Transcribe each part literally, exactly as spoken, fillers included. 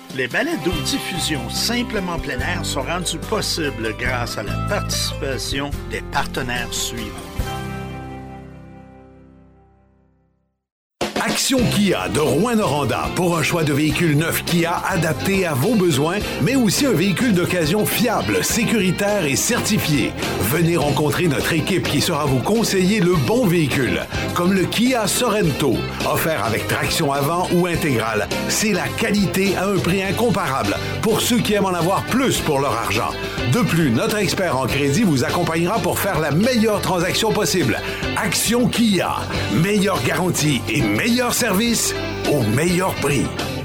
Les balados-diffusions Simplement plein air sont rendus possibles grâce à la participation des partenaires suivants. Action Kia de Rouyn-Noranda pour un choix de véhicules neufs Kia adapté à vos besoins, mais aussi un véhicule d'occasion fiable, sécuritaire et certifié. Venez rencontrer notre équipe qui saura vous conseiller le bon véhicule, comme le Kia Sorento, offert avec traction avant ou intégrale. C'est la qualité à un prix incomparable pour ceux qui aiment en avoir plus pour leur argent. De plus, notre expert en crédit vous accompagnera pour faire la meilleure transaction possible. Action Kia, meilleure garantie et meilleur service au meilleur prix.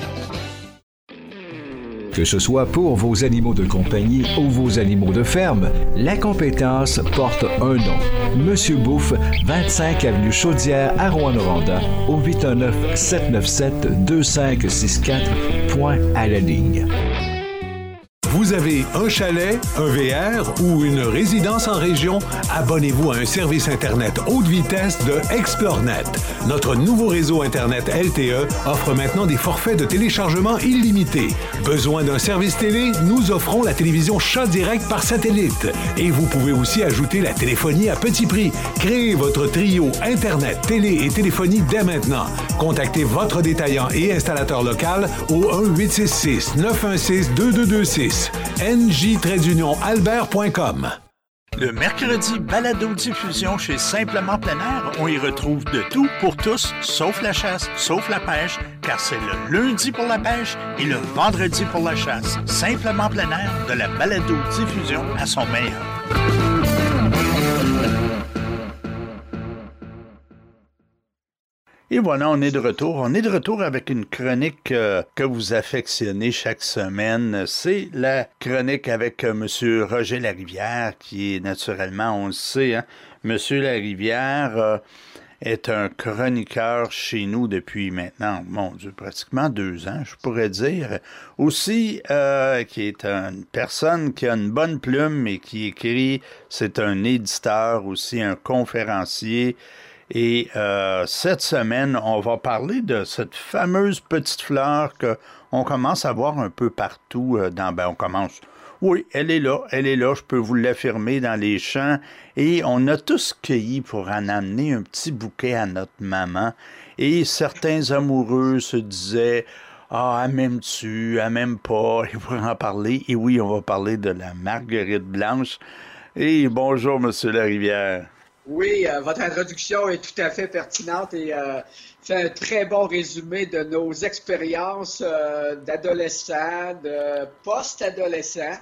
Que ce soit pour vos animaux de compagnie ou vos animaux de ferme, la compétence porte un nom. Monsieur Bouffe, vingt-cinq avenue Chaudière à Rouyn-Noranda, au huit un neuf, sept neuf sept, deux cinq six quatre, point à la ligne. Vous avez un chalet, un V R ou une résidence en région? Abonnez-vous à un service Internet haute vitesse de ExploreNet. Notre nouveau réseau Internet L T E offre maintenant des forfaits de téléchargement illimités. Besoin d'un service télé? Nous offrons la télévision Chat Direct par satellite. Et vous pouvez aussi ajouter la téléphonie à petit prix. Créez votre trio Internet, télé et téléphonie dès maintenant. Contactez votre détaillant et installateur local au un huit six six, neuf un six, deux deux deux six. N J albert point com. Le mercredi, balado-diffusion chez Simplement plein air, on y retrouve de tout pour tous, sauf la chasse, sauf la pêche, car c'est le lundi pour la pêche et le vendredi pour la chasse. Simplement plein air, de la balado-diffusion à son meilleur. Et voilà, on est de retour. On est de retour avec une chronique euh, que vous affectionnez chaque semaine. C'est la chronique avec euh, M. Roger Larivière, qui est naturellement, on le sait, hein, M. Larivière euh, est un chroniqueur chez nous depuis maintenant, mon Dieu, pratiquement deux ans, je pourrais dire. Aussi, euh, qui est une personne qui a une bonne plume et qui écrit, c'est un éditeur, aussi un conférencier. Et euh, cette semaine, on va parler de cette fameuse petite fleur qu'on commence à voir un peu partout euh, dans... Ben, on commence... Oui, elle est là, elle est là, je peux vous l'affirmer, dans les champs. Et on a tous cueilli pour en amener un petit bouquet à notre maman. Et certains amoureux se disaient... Ah, elle m'aime-tu, elle m'aime pas, et pour en parler. Et oui, on va parler de la marguerite blanche. Et bonjour, M. Larivière. Oui, euh, votre introduction est tout à fait pertinente et euh, fait un très bon résumé de nos expériences euh, d'adolescents, de post-adolescents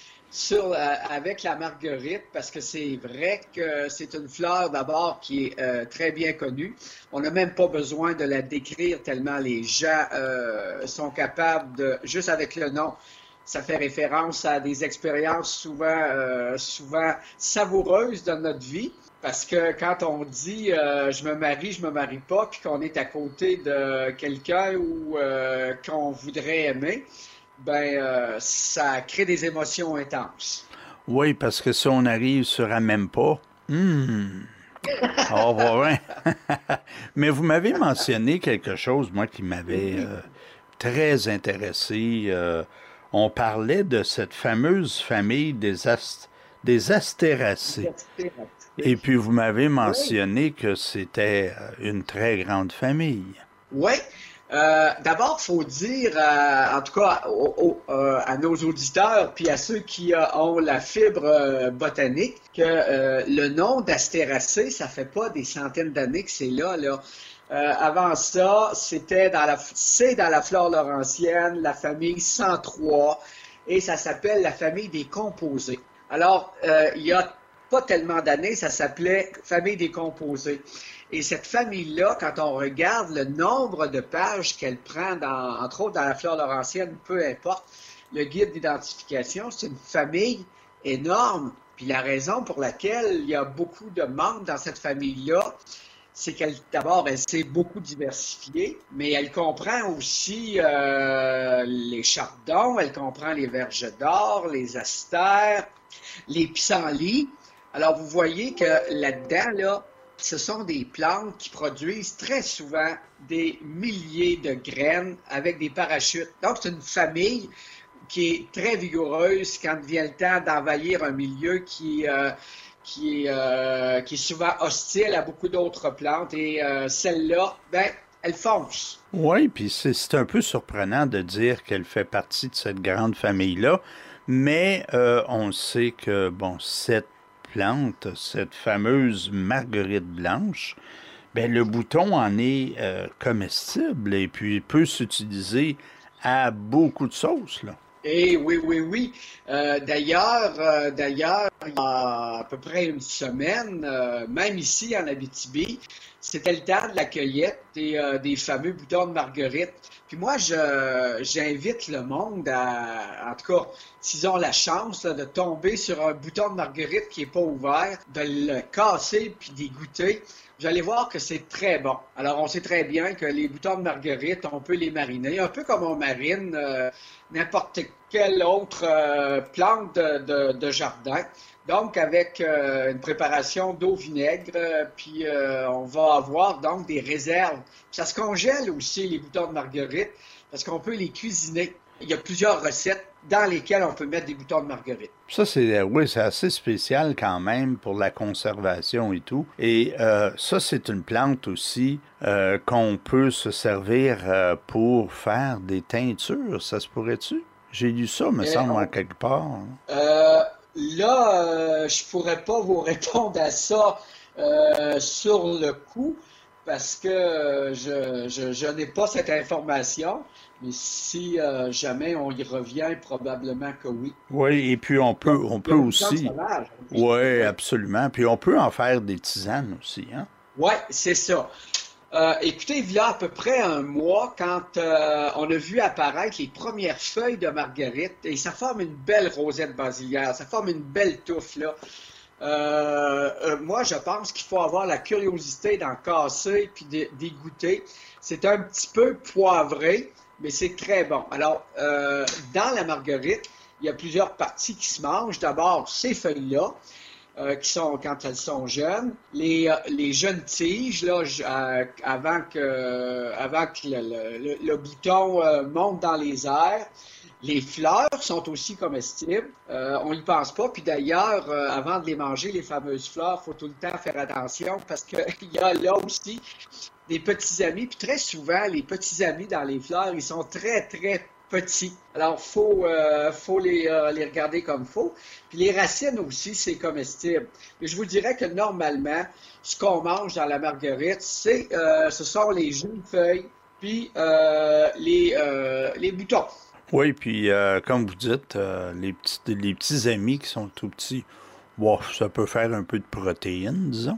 sur euh, avec la marguerite, parce que c'est vrai que c'est une fleur d'abord qui est euh, très bien connue. On n'a même pas besoin de la décrire tellement les gens euh, sont capables de, juste avec le nom, ça fait référence à des expériences souvent, euh, souvent savoureuses de notre vie. Parce que quand on dit euh, je me marie, je me marie pas, puis qu'on est à côté de quelqu'un ou euh, qu'on voudrait aimer, ben euh, ça crée des émotions intenses. Oui, parce que si on arrive sur un même pas, hmm, au revoir. Mais vous m'avez mentionné quelque chose, moi, qui m'avait euh, très intéressé. Euh, on parlait de cette fameuse famille des, ast- des astéracées. Et puis, vous m'avez mentionné oui. que c'était une très grande famille. Oui. Euh, d'abord, il faut dire, euh, en tout cas au, au, euh, à nos auditeurs, puis à ceux qui euh, ont la fibre euh, botanique, que euh, le nom d'astéracée, ça fait pas des centaines d'années que c'est là. là. Euh, avant ça, c'était dans la, c'est dans la flore laurentienne, la famille cent trois, et ça s'appelle la famille des composés. Alors, euh, il y a pas tellement d'années, ça s'appelait famille des composés. Et cette famille-là, quand on regarde le nombre de pages qu'elle prend, dans, entre autres dans la flore laurentienne, peu importe, le guide d'identification, c'est une famille énorme. Puis la raison pour laquelle il y a beaucoup de membres dans cette famille-là, c'est qu'elle, d'abord, elle s'est beaucoup diversifiée, mais elle comprend aussi euh, les chardons, elle comprend les verges d'or, les astères, les pissenlits. Alors, vous voyez que là-dedans, là, ce sont des plantes qui produisent très souvent des milliers de graines avec des parachutes. Donc, c'est une famille qui est très vigoureuse quand vient le temps d'envahir un milieu qui, euh, qui, est, euh, qui est souvent hostile à beaucoup d'autres plantes. Et euh, celle-là, ben, elle fonce. Oui, puis c'est, c'est un peu surprenant de dire qu'elle fait partie de cette grande famille-là, mais euh, on sait que, bon, cette plante, cette fameuse marguerite blanche, ben, le bouton en est euh, comestible et puis peut s'utiliser à beaucoup de sauces, là. Eh oui, oui, oui. Euh, d'ailleurs, euh, d'ailleurs, il y a à peu près une semaine, euh, même ici en Abitibi, c'était le temps de la cueillette des, euh, des fameux boutons de marguerite. Puis moi, je, j'invite le monde à, en tout cas, s'ils ont la chance là, de tomber sur un bouton de marguerite qui n'est pas ouvert, de le casser puis d'y goûter. Vous allez voir que c'est très bon. Alors, on sait très bien que les boutons de marguerite, on peut les mariner, un peu comme on marine euh, n'importe quelle autre euh, plante de, de, de jardin. Donc, avec euh, une préparation d'eau-vinaigre, euh, puis euh, on va avoir donc des réserves. Puis ça se congèle aussi, les boutons de marguerite, parce qu'on peut les cuisiner. Il y a plusieurs recettes dans lesquelles on peut mettre des boutons de marguerite. Ça, c'est, oui, c'est assez spécial quand même pour la conservation et tout. Et euh, ça, c'est une plante aussi euh, qu'on peut se servir euh, pour faire des teintures. Ça se pourrait-tu? J'ai lu ça, me Euh, semble, on- en quelque part. Euh, là, euh, je pourrais pas vous répondre à ça euh, sur le coup parce que euh, je, je, je n'ai pas cette information. Mais si euh, jamais on y revient, probablement que oui. Oui, et puis on peut, on Il y peut a une plante aussi. sauvage. Oui, absolument. Puis on peut en faire des tisanes aussi, hein? Oui, c'est ça. Euh, écoutez, il y a à peu près un mois, quand euh, on a vu apparaître les premières feuilles de marguerite, et ça forme une belle rosette basilière, ça forme une belle touffe, là. Euh, euh, moi, je pense qu'il faut avoir la curiosité d'en casser puis d'y d'y goûter. C'est un petit peu poivré, mais c'est très bon. Alors, euh, dans la marguerite, il y a plusieurs parties qui se mangent. D'abord, ces feuilles-là, euh, qui sont quand elles sont jeunes, les, euh, les jeunes tiges, là, j- euh, avant que, avant que le, le- le- le bouton euh, monte dans les airs. Les fleurs sont aussi comestibles. Euh, on n'y pense pas. Puis d'ailleurs, euh, avant de les manger, les fameuses fleurs, il faut tout le temps faire attention parce qu'il y a là aussi des petits amis. Puis très souvent, les petits amis dans les fleurs, ils sont très, très petits. Alors, il faut, euh, faut les, euh, les regarder comme il faut. Puis les racines aussi, c'est comestible. Mais je vous dirais que normalement, ce qu'on mange dans la marguerite, c'est, euh, ce sont les jeunes feuilles puis euh, les, euh, les boutons. Oui, puis euh, comme vous dites, euh, les petits, les petits amis qui sont tout petits, wow, ça peut faire un peu de protéines, disons.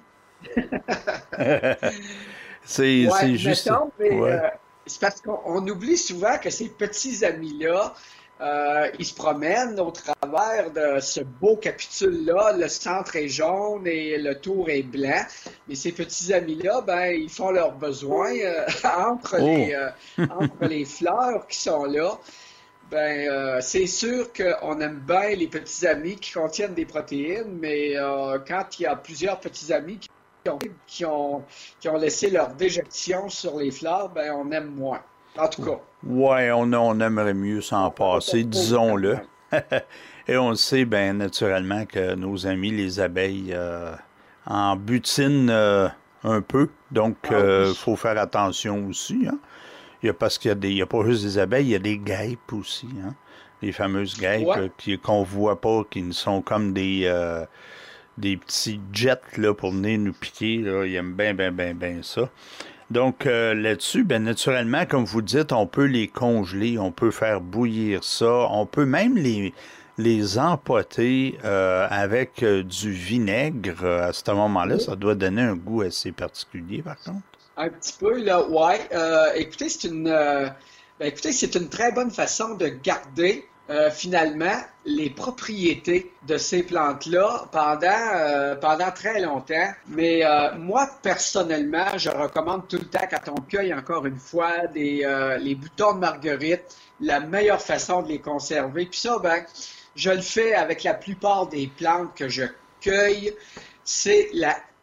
c'est, Ouais, c'est juste. mettons, mais Ouais. euh, c'est parce qu'on on oublie souvent que ces petits amis-là, euh, ils se promènent au travers de ce beau capitule-là. Le centre est jaune et le tour est blanc. Mais ces petits amis-là, ben, ils font leurs besoins euh, entre Oh. les, euh, entre les fleurs qui sont là. Ben, euh, c'est sûr qu'on aime bien les petits amis qui contiennent des protéines, mais euh, quand il y a plusieurs petits amis qui ont, qui ont, qui ont laissé leur déjection sur les fleurs, ben, on aime moins. En tout cas. Ouais, on, on aimerait mieux s'en passer, disons-le. Et on le sait, bien naturellement, que nos amis, les abeilles, euh, en butinent euh, un peu. Donc, il Ah euh, oui. faut faire attention aussi, hein. Il y a, parce qu'il y a des, il y a pas juste des abeilles, il y a des guêpes aussi, hein. Les fameuses guêpes Ouais. euh, qui, qu'on voit pas, qui ne sont comme des, euh, des petits jets là, pour venir nous piquer. Là. Ils aiment bien, bien, bien, bien ça. Donc euh, là-dessus, ben, naturellement, comme vous dites, on peut les congeler, on peut faire bouillir ça, on peut même les, les empoter euh, avec euh, du vinaigre. À ce moment-là, Oui. ça doit donner un goût assez particulier, par contre. Un petit peu, là, ouais. Euh, écoutez, c'est une, euh, ben, écoutez, c'est une très bonne façon de garder euh, finalement les propriétés de ces plantes-là pendant, euh, pendant très longtemps. Mais euh, moi, personnellement, je recommande tout le temps, quand on cueille encore une fois des, euh, les boutons de marguerite, la meilleure façon de les conserver. Puis ça, ben, je le fais avec la plupart des plantes que je cueille, c'est la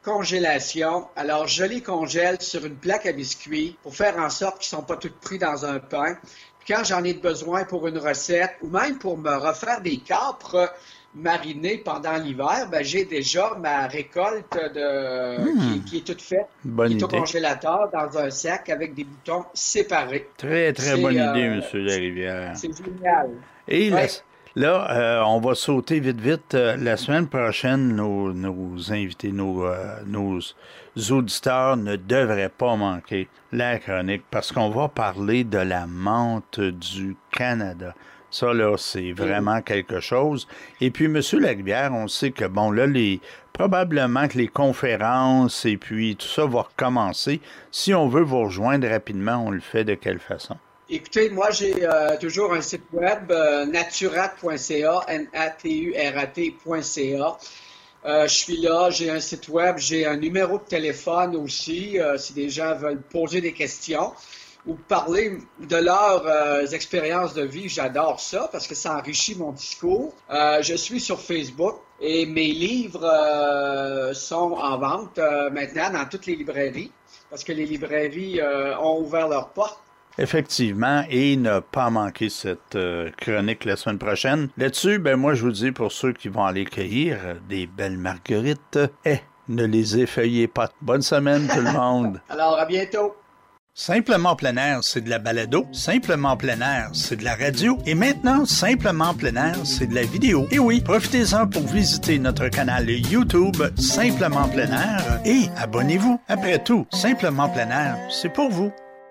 congélation. Alors, je les congèle sur une plaque à biscuits pour faire en sorte qu'ils ne sont pas tous pris dans un pain. Puis quand j'en ai besoin pour une recette ou même pour me refaire des capres marinés pendant l'hiver, ben, j'ai déjà ma récolte de... mmh. qui, qui est toute faite, bonne qui est idée. au congélateur dans un sac avec des boutons séparés. Très, très c'est, bonne euh, idée, M. Larivière. C'est génial. Et ouais. la... Là, euh, on va sauter vite, vite. Euh, la semaine prochaine, nos, nos invités, nos, euh, nos auditeurs ne devraient pas manquer la chronique parce qu'on va parler de la menthe du Canada. Ça, là, c'est vraiment quelque chose. Et puis, M. Larivière, on sait que, bon, là, les probablement que les conférences et puis tout ça va recommencer. Si on veut vous rejoindre rapidement, on le fait de quelle façon? Écoutez, moi, j'ai euh, toujours un site web, euh, naturat point c a, N A T U R A T point c a. Euh, je suis là, j'ai un site web, j'ai un numéro de téléphone aussi, euh, si des gens veulent poser des questions ou parler de leurs euh, expériences de vie. J'adore ça parce que ça enrichit mon discours. Euh, je suis sur Facebook et mes livres euh, sont en vente euh, maintenant dans toutes les librairies parce que les librairies euh, ont ouvert leurs portes. Effectivement, et ne pas manquer cette euh, chronique la semaine prochaine. Là-dessus, ben moi, je vous dis, pour ceux qui vont aller cueillir des belles marguerites, eh, ne les effeuillez pas. Bonne semaine, tout le monde. Alors, à bientôt. Simplement plein air, c'est de la balado. Simplement plein air, c'est de la radio. Et maintenant, Simplement plein air, c'est de la vidéo. Et oui, profitez-en pour visiter notre canal YouTube Simplement plein air et abonnez-vous. Après tout, Simplement plein air, c'est pour vous.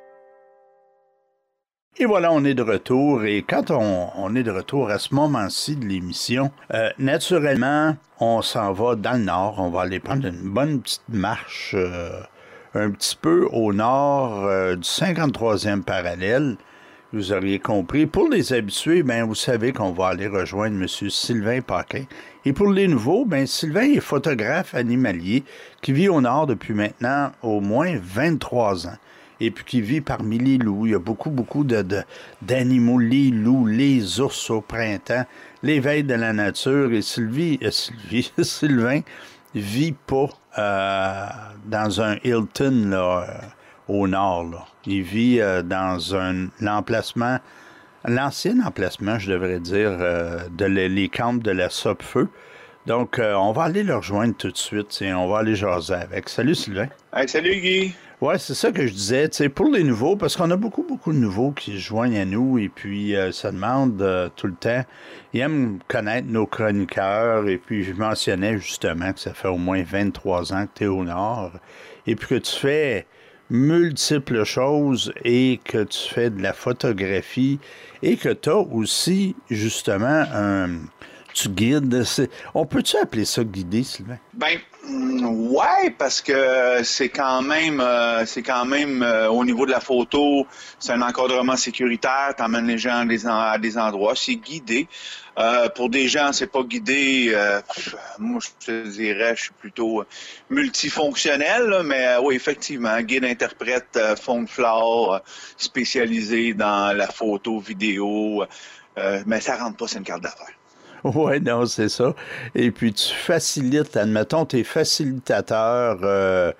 Et voilà, on est de retour. Et quand on, on est de retour à ce moment-ci de l'émission, euh, naturellement, on s'en va dans le nord. On va aller prendre une bonne petite marche euh, un petit peu au nord euh, du cinquante-troisième parallèle. Vous auriez compris. Pour les habitués, ben vous savez qu'on va aller rejoindre M. Sylvain Paquin. Et pour les nouveaux, ben Sylvain est photographe animalier qui vit au nord depuis maintenant au moins vingt-trois ans. Et puis qui vit parmi les loups. Il y a beaucoup, beaucoup de, de, d'animaux, les loups, les ours au printemps, l'éveil de la nature. Et Sylvie, euh, Sylvie, Sylvain vit pas euh, dans un Hilton là, euh, au nord. Là. Il vit euh, dans un l'emplacement, l'ancien emplacement, je devrais dire, euh, de les, les camps de la Sopfeu. Donc, euh, on va aller le rejoindre tout de suite et on va aller jaser avec. Salut Sylvain. Hey, salut Guy. Ouais, c'est ça que je disais, tu sais, pour les nouveaux, parce qu'on a beaucoup, beaucoup de nouveaux qui se joignent à nous et puis euh, ça demande euh, tout le temps. Ils aiment connaître nos chroniqueurs et puis je mentionnais justement que ça fait au moins vingt-trois ans que tu es au Nord et puis que tu fais multiples choses et que tu fais de la photographie et que tu as aussi justement un... Tu guides. C'est... On peut-tu appeler ça guider, Sylvain? Ben, ouais, parce que c'est quand même, euh, c'est quand même euh, au niveau de la photo, c'est un encadrement sécuritaire, t'emmènes les gens à des, en, à des endroits, c'est guidé. Euh, pour des gens, c'est pas guidé. Euh, moi, je te dirais, je suis plutôt multifonctionnel, là, mais euh, oui, effectivement, guide, interprète, euh, fond de flore, euh, spécialisé dans la photo, vidéo, euh, mais ça rentre pas, c'est une carte d'affaires. Oui, non, c'est ça. Et puis, tu facilites, admettons, tu es facilitateur euh,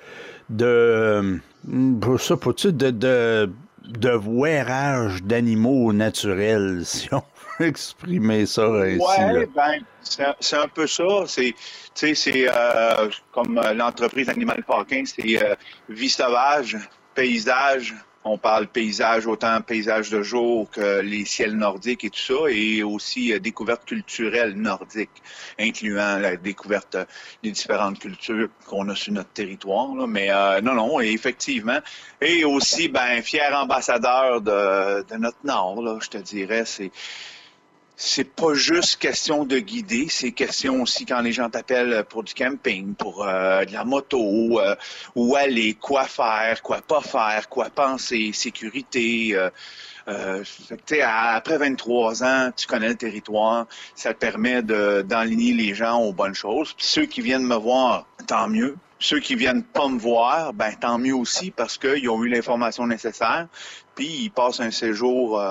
de, je sais pas, tu sais, de, de, de voirage d'animaux naturels, si on veut exprimer ça ainsi. Oui, ben, c'est, c'est un peu ça. C'est, tu sais, c'est euh, comme l'entreprise Animal Paquin, c'est euh, vie sauvage, paysage. On parle paysage, autant paysage de jour que les ciels nordiques et tout ça, et aussi euh, découverte culturelle nordique, incluant la découverte euh, des différentes cultures qu'on a sur notre territoire. Là. Mais euh, non, non, et effectivement. Et aussi, ben, fier ambassadeur de, de notre Nord, là, je te dirais, c'est... C'est pas juste question de guider, c'est question aussi quand les gens t'appellent pour du camping, pour euh, de la moto, euh, où aller, quoi faire, quoi pas faire, quoi penser, sécurité. Euh, euh, fait que, tu sais, après vingt-trois ans, tu connais le territoire, ça te permet de, d'enligner les gens aux bonnes choses. Puis ceux qui viennent me voir, tant mieux. Ceux qui viennent pas me voir, ben tant mieux aussi parce qu'ils ont eu l'information nécessaire. Puis ils passent un séjour... Euh,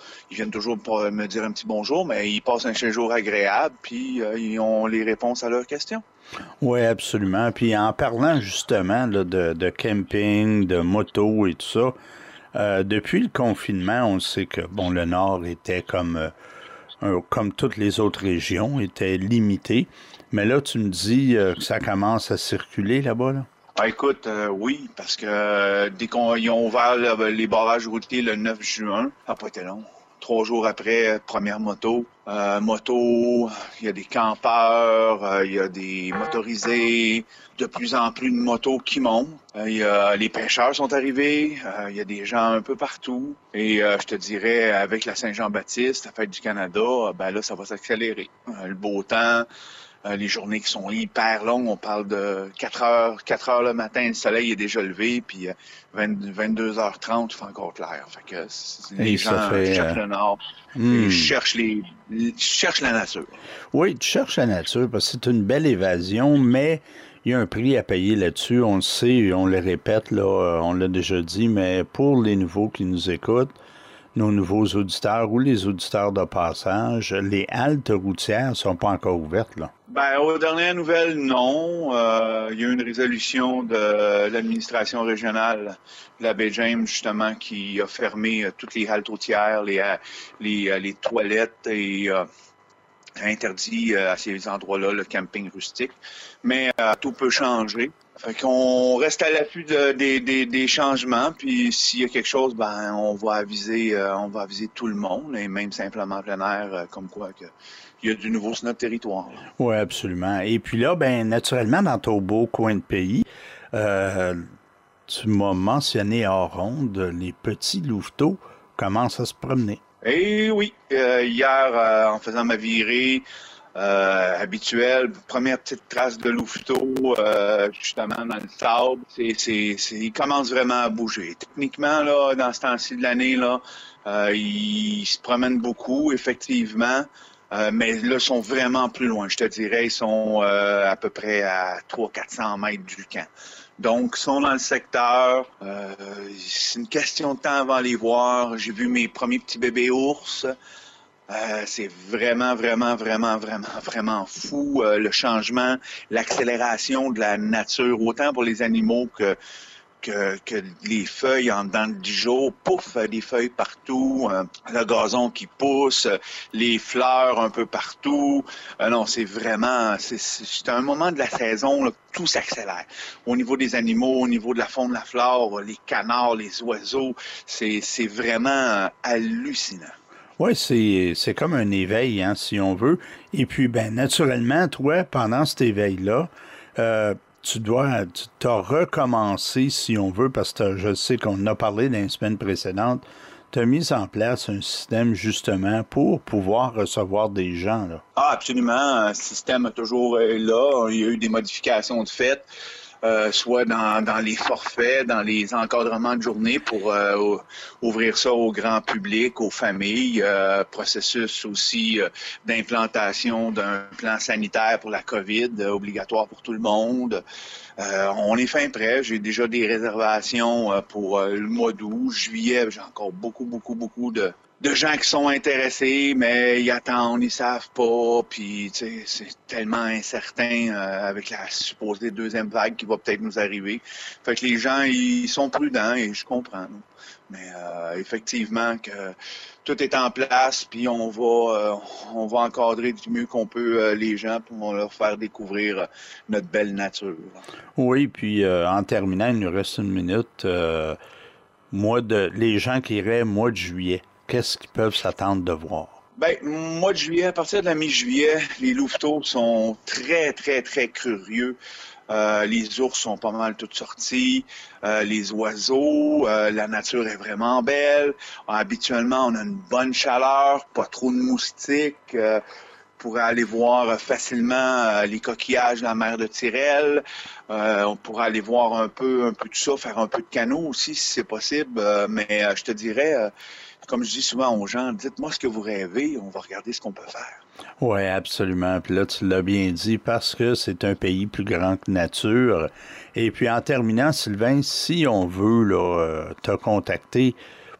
ils viennent toujours pour me dire un petit bonjour, mais ils passent un séjour agréable, puis euh, ils ont les réponses à leurs questions. Oui, absolument. Puis en parlant justement là, de, de camping, de moto et tout ça, euh, depuis le confinement, on sait que bon, le Nord était comme, euh, un, comme toutes les autres régions, était limité. Mais là, tu me dis euh, que ça commence à circuler là-bas, là? Ah, écoute, euh, oui, parce que euh, dès qu'ils ont ouvert là, les barrages routiers le neuf juin, ça n'a pas été long. Trois jours après, première moto. Euh, moto, il y a des campeurs, euh, il y a des motorisés, de plus en plus de motos qui montent. Euh, il y a, les pêcheurs sont arrivés, euh, il y a des gens un peu partout. Et euh, je te dirais, avec la Saint-Jean-Baptiste, la Fête du Canada, ben là, ça va s'accélérer. Euh, le beau temps, euh, les journées qui sont hyper longues, on parle de quatre heures, quatre heures le matin, le soleil est déjà levé, puis euh, vingt, vingt-deux heures trente, il fait encore clair. Fait que les Et gens ça fait, cherchent euh, le nord, hmm. et cherchent, les, cherchent la nature. Oui, tu cherches la nature parce que c'est une belle évasion, mais il y a un prix à payer là-dessus. On le sait, on le répète, là, on l'a déjà dit, mais pour les nouveaux qui nous écoutent, nos nouveaux auditeurs ou les auditeurs de passage, les haltes routières ne sont pas encore ouvertes, là. Ben, aux dernières nouvelles, non. Euh, il y a eu une résolution de l'administration régionale de la baie James, justement, qui a fermé euh, toutes les haltes routières, les, euh, les, euh, les toilettes et euh, interdit euh, à ces endroits-là le camping rustique. Mais euh, tout peut changer. Fait qu'on reste à l'affût de, des, des, des changements, puis s'il y a quelque chose, ben on va aviser, euh, on va aviser tout le monde, et même simplement plein air, euh, comme quoi que il y a du nouveau sur notre territoire. Oui, absolument. Et puis là, ben naturellement, dans ton beau coin de pays, euh, tu m'as mentionné hors ronde, les petits louveteaux commencent à se promener. Eh oui, euh, hier, euh, en faisant ma virée euh, habituelle, première petite trace de louveteau, euh, justement dans le sable, c'est, c'est, c'est, ils commencent vraiment à bouger. Techniquement, là, dans ce temps-ci de l'année, là, euh, ils se promènent beaucoup, effectivement. Euh, mais là, ils sont vraiment plus loin. Je te dirais, ils sont euh, à peu près à trois cents à quatre cents mètres du camp. Donc, ils sont dans le secteur. Euh, c'est une question de temps avant les voir. J'ai vu mes premiers petits bébés ours. Euh, c'est vraiment, vraiment, vraiment, vraiment, vraiment fou. Euh, le changement, l'accélération de la nature, autant pour les animaux que Que, que les feuilles en dedans de dix jours, pouf, des feuilles partout, euh, le gazon qui pousse, les fleurs un peu partout. Euh, non, c'est vraiment, c'est, c'est un moment de la saison, là, tout s'accélère. Au niveau des animaux, au niveau de la faune, de la flore, les canards, les oiseaux, c'est, c'est vraiment hallucinant. Oui, c'est, c'est comme un éveil, hein, si on veut. Et puis, ben naturellement, toi, pendant cet éveil-là, euh, tu dois, tu t'as recommencé, si on veut, parce que je sais qu'on en a parlé dans les semaines précédentes, tu as mis en place un système, justement, pour pouvoir recevoir des gens, là. Ah, absolument. Le système a toujours été là. Il y a eu des modifications de fait. Euh, soit dans, dans les forfaits, dans les encadrements de journée pour euh, ouvrir ça au grand public, aux familles, euh, processus aussi euh, d'implantation d'un plan sanitaire pour la COVID, euh, obligatoire pour tout le monde. Euh, on est fin prêt, j'ai déjà des réservations euh, pour euh, le mois d'août, juillet, j'ai encore beaucoup, beaucoup, beaucoup de... de gens qui sont intéressés, mais ils attendent, ils savent pas, puis tu sais, c'est tellement incertain euh, avec la supposée deuxième vague qui va peut-être nous arriver. Fait que les gens, ils sont prudents et je comprends. Mais euh, effectivement que tout est en place, puis on va euh, on va encadrer du mieux qu'on peut euh, les gens pour leur faire découvrir euh, notre belle nature. Oui, puis euh, en terminant, il nous reste une minute. Euh, mois de les gens qui iraient mois de juillet. Qu'est-ce qu'ils peuvent s'attendre de voir? Ben, mois de juillet, à partir de la mi-juillet, les louveteaux sont très, très, très curieux. Euh, les ours sont pas mal toutes sortis. Euh, les oiseaux, euh, la nature est vraiment belle. Habituellement, on a une bonne chaleur, pas trop de moustiques. Euh, on pourrait aller voir facilement euh, les coquillages de la mer de Tyrrell. Euh, on pourrait aller voir un peu, un peu de ça, faire un peu de canot aussi, si c'est possible. Euh, mais euh, je te dirais... Euh, Comme je dis souvent aux gens, dites-moi ce que vous rêvez, on va regarder ce qu'on peut faire. Oui, absolument. Puis là, tu l'as bien dit, parce que c'est un pays plus grand que nature. Et puis, en terminant, Sylvain, si on veut là, te contacter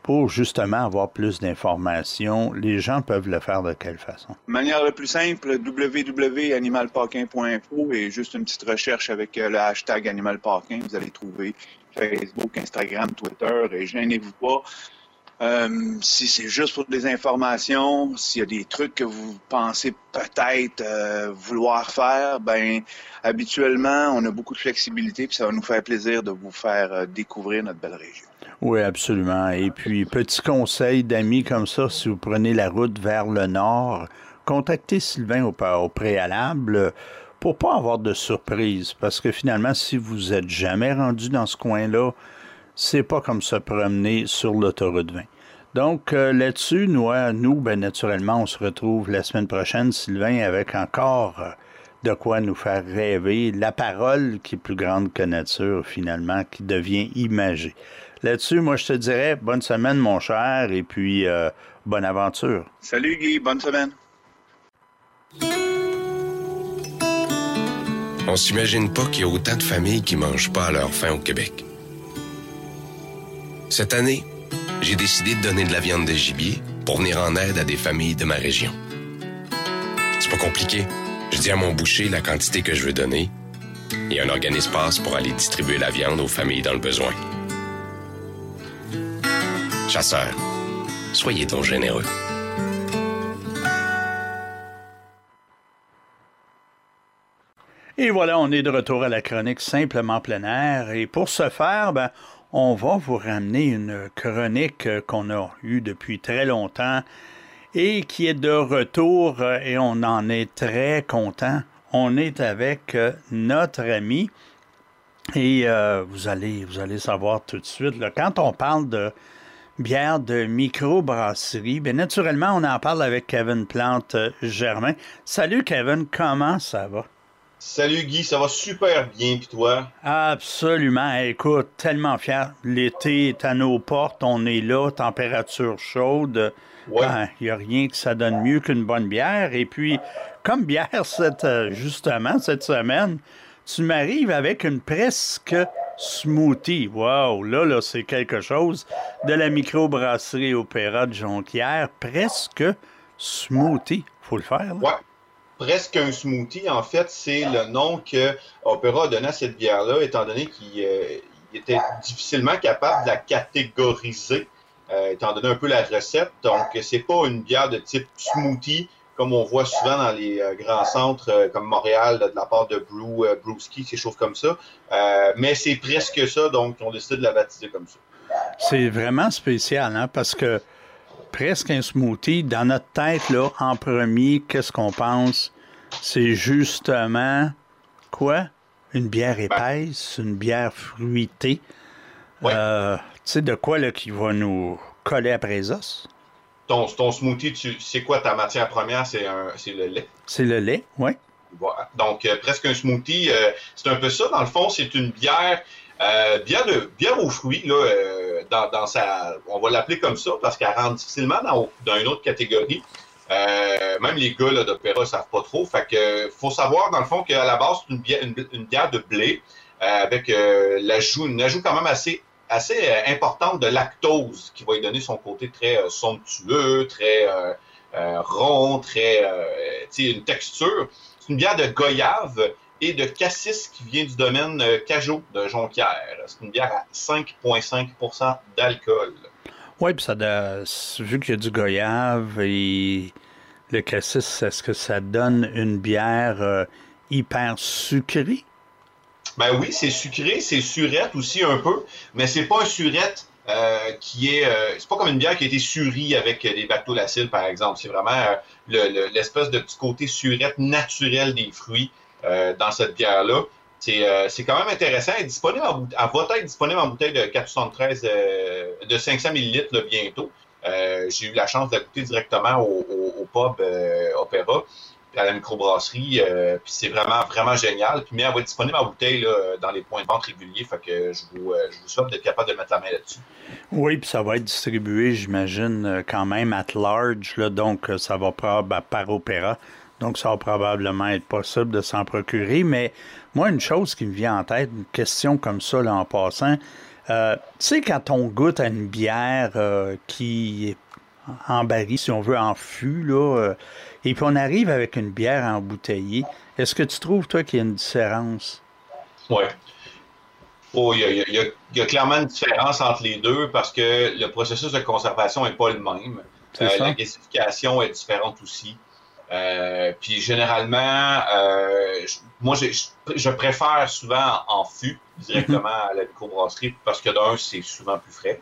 pour justement avoir plus d'informations, les gens peuvent le faire de quelle façon? De manière la plus simple, w w w point animal parkin point info et juste une petite recherche avec le hashtag Animal Parkin. Vous allez trouver Facebook, Instagram, Twitter et gênez-vous pas. Euh, si c'est juste pour des informations, s'il y a des trucs que vous pensez peut-être euh, vouloir faire, ben habituellement, on a beaucoup de flexibilité puis ça va nous faire plaisir de vous faire euh, découvrir notre belle région. Oui, absolument. Et puis, petit conseil d'amis comme ça, si vous prenez la route vers le nord, contactez Sylvain au, au préalable pour pas avoir de surprise. Parce que finalement, si vous êtes jamais rendu dans ce coin-là, c'est pas comme se promener sur l'autoroute vingt. Donc, euh, là-dessus, nous, nous ben, naturellement, on se retrouve la semaine prochaine, Sylvain, avec encore euh, de quoi nous faire rêver. La parole qui est plus grande que nature, finalement, qui devient imagée. Là-dessus, moi, je te dirais bonne semaine, mon cher, et puis euh, bonne aventure. Salut, Guy. Bonne semaine. On s'imagine pas qu'il y a autant de familles qui mangent pas à leur faim au Québec. Cette année, j'ai décidé de donner de la viande de gibier pour venir en aide à des familles de ma région. C'est pas compliqué. Je dis à mon boucher la quantité que je veux donner et un organisme passe pour aller distribuer la viande aux familles dans le besoin. Chasseurs, soyez donc généreux. Et voilà, on est de retour à la chronique Simplement plein air. Et pour ce faire, ben, on va vous ramener une chronique qu'on a eue depuis très longtemps et qui est de retour et on en est très content. On est avec notre ami et euh, vous allez, vous allez savoir tout de suite, là, quand on parle de bière de microbrasserie, bien naturellement, on en parle avec Kevin Plante-Germain. Salut Kevin, comment ça va? Salut Guy, ça va super bien, puis toi? Absolument. Écoute, tellement fier. L'été est à nos portes, on est là, température chaude. Ouais. Il n'y a rien que ça donne mieux qu'une bonne bière. Et puis, comme bière, cette, justement, cette semaine, tu m'arrives avec une presque smoothie. Wow, là, là, c'est quelque chose. De la microbrasserie Opéra de Jonquière, presque smoothie. Faut le faire, là. Ouais. Presque un smoothie, en fait, c'est le nom que Opéra a donné à cette bière-là, étant donné qu'il euh, était difficilement capable de la catégoriser, euh, étant donné un peu la recette. Donc, c'est pas une bière de type smoothie, comme on voit souvent dans les euh, grands centres euh, comme Montréal, là, de la part de Brew, euh, Brewski, ces choses comme ça. Euh, mais c'est presque ça, donc on décide de la baptiser comme ça. C'est vraiment spécial, hein, parce que presque un smoothie, dans notre tête, là, en premier, qu'est-ce qu'on pense? C'est justement, quoi? Une bière épaisse, une bière fruitée. Ouais. Euh, tu sais, de quoi, là, qui va nous coller après les os? Ton, ton smoothie, tu c'est quoi ta matière première? C'est un, c'est le lait. C'est le lait, oui. Voilà. Donc, euh, presque un smoothie. Euh, c'est un peu ça. Dans le fond, c'est une bière... Euh, bière, de, bière aux fruits, là, euh, dans, dans sa, on va l'appeler comme ça parce qu'elle rentre difficilement dans, dans une autre catégorie. Euh, même les gars là, d'Opéra ne savent pas trop. Fait que faut savoir, dans le fond, qu'à la base, c'est une bière, une, une bière de blé euh, avec euh, l'ajout, une ajout quand même assez, assez euh, importante de lactose qui va lui donner son côté très euh, somptueux, très euh, euh, rond, très euh, une texture. C'est une bière de goyave et de cassis qui vient du domaine euh, Cajot de Jonquière. C'est une bière à cinq virgule cinq pour cent d'alcool. Oui, puis ça, de, vu qu'il y a du goyave et le cassis, est-ce que ça donne une bière euh, hyper sucrée? Ben oui, c'est sucré, c'est surette aussi un peu, mais c'est pas un surette euh, qui est... Euh, c'est pas comme une bière qui a été surie avec des lactobacilles, par exemple. C'est vraiment euh, le, le, l'espèce de petit côté surette naturel des fruits euh, dans cette bière-là. C'est, euh, c'est quand même intéressant. Elle est disponible en, elle va être disponible en bouteille de quatre cent soixante-treize euh, de cinq cents millilitres là, bientôt. Euh, j'ai eu la chance de la goûter directement au, au, au pub euh, Opéra, à la microbrasserie. Euh, puis c'est vraiment, vraiment génial. Puis mais elle va être disponible en bouteille là, dans les points de vente réguliers. Fait que je vous, euh, je vous souhaite d'être capable de mettre la main là-dessus. Oui, puis ça va être distribué, j'imagine, quand même at large. Là, donc, ça va prendre par Opéra. Donc, ça va probablement être possible de s'en procurer. Mais moi, une chose qui me vient en tête, une question comme ça, là, en passant, Euh, tu sais, quand on goûte à une bière euh, qui est en baril, si on veut, en fût, là, euh, et puis on arrive avec une bière embouteillée, est-ce que tu trouves, toi, qu'il y a une différence? Oui. Oh, il y a, il y a, il y a clairement une différence entre les deux parce que le processus de conservation n'est pas le même. Euh, la gasification est différente aussi. Euh, puis généralement, euh, je, moi, je, je préfère souvent en fût directement mm-hmm. à la microbrasserie parce que d'un, c'est souvent plus frais.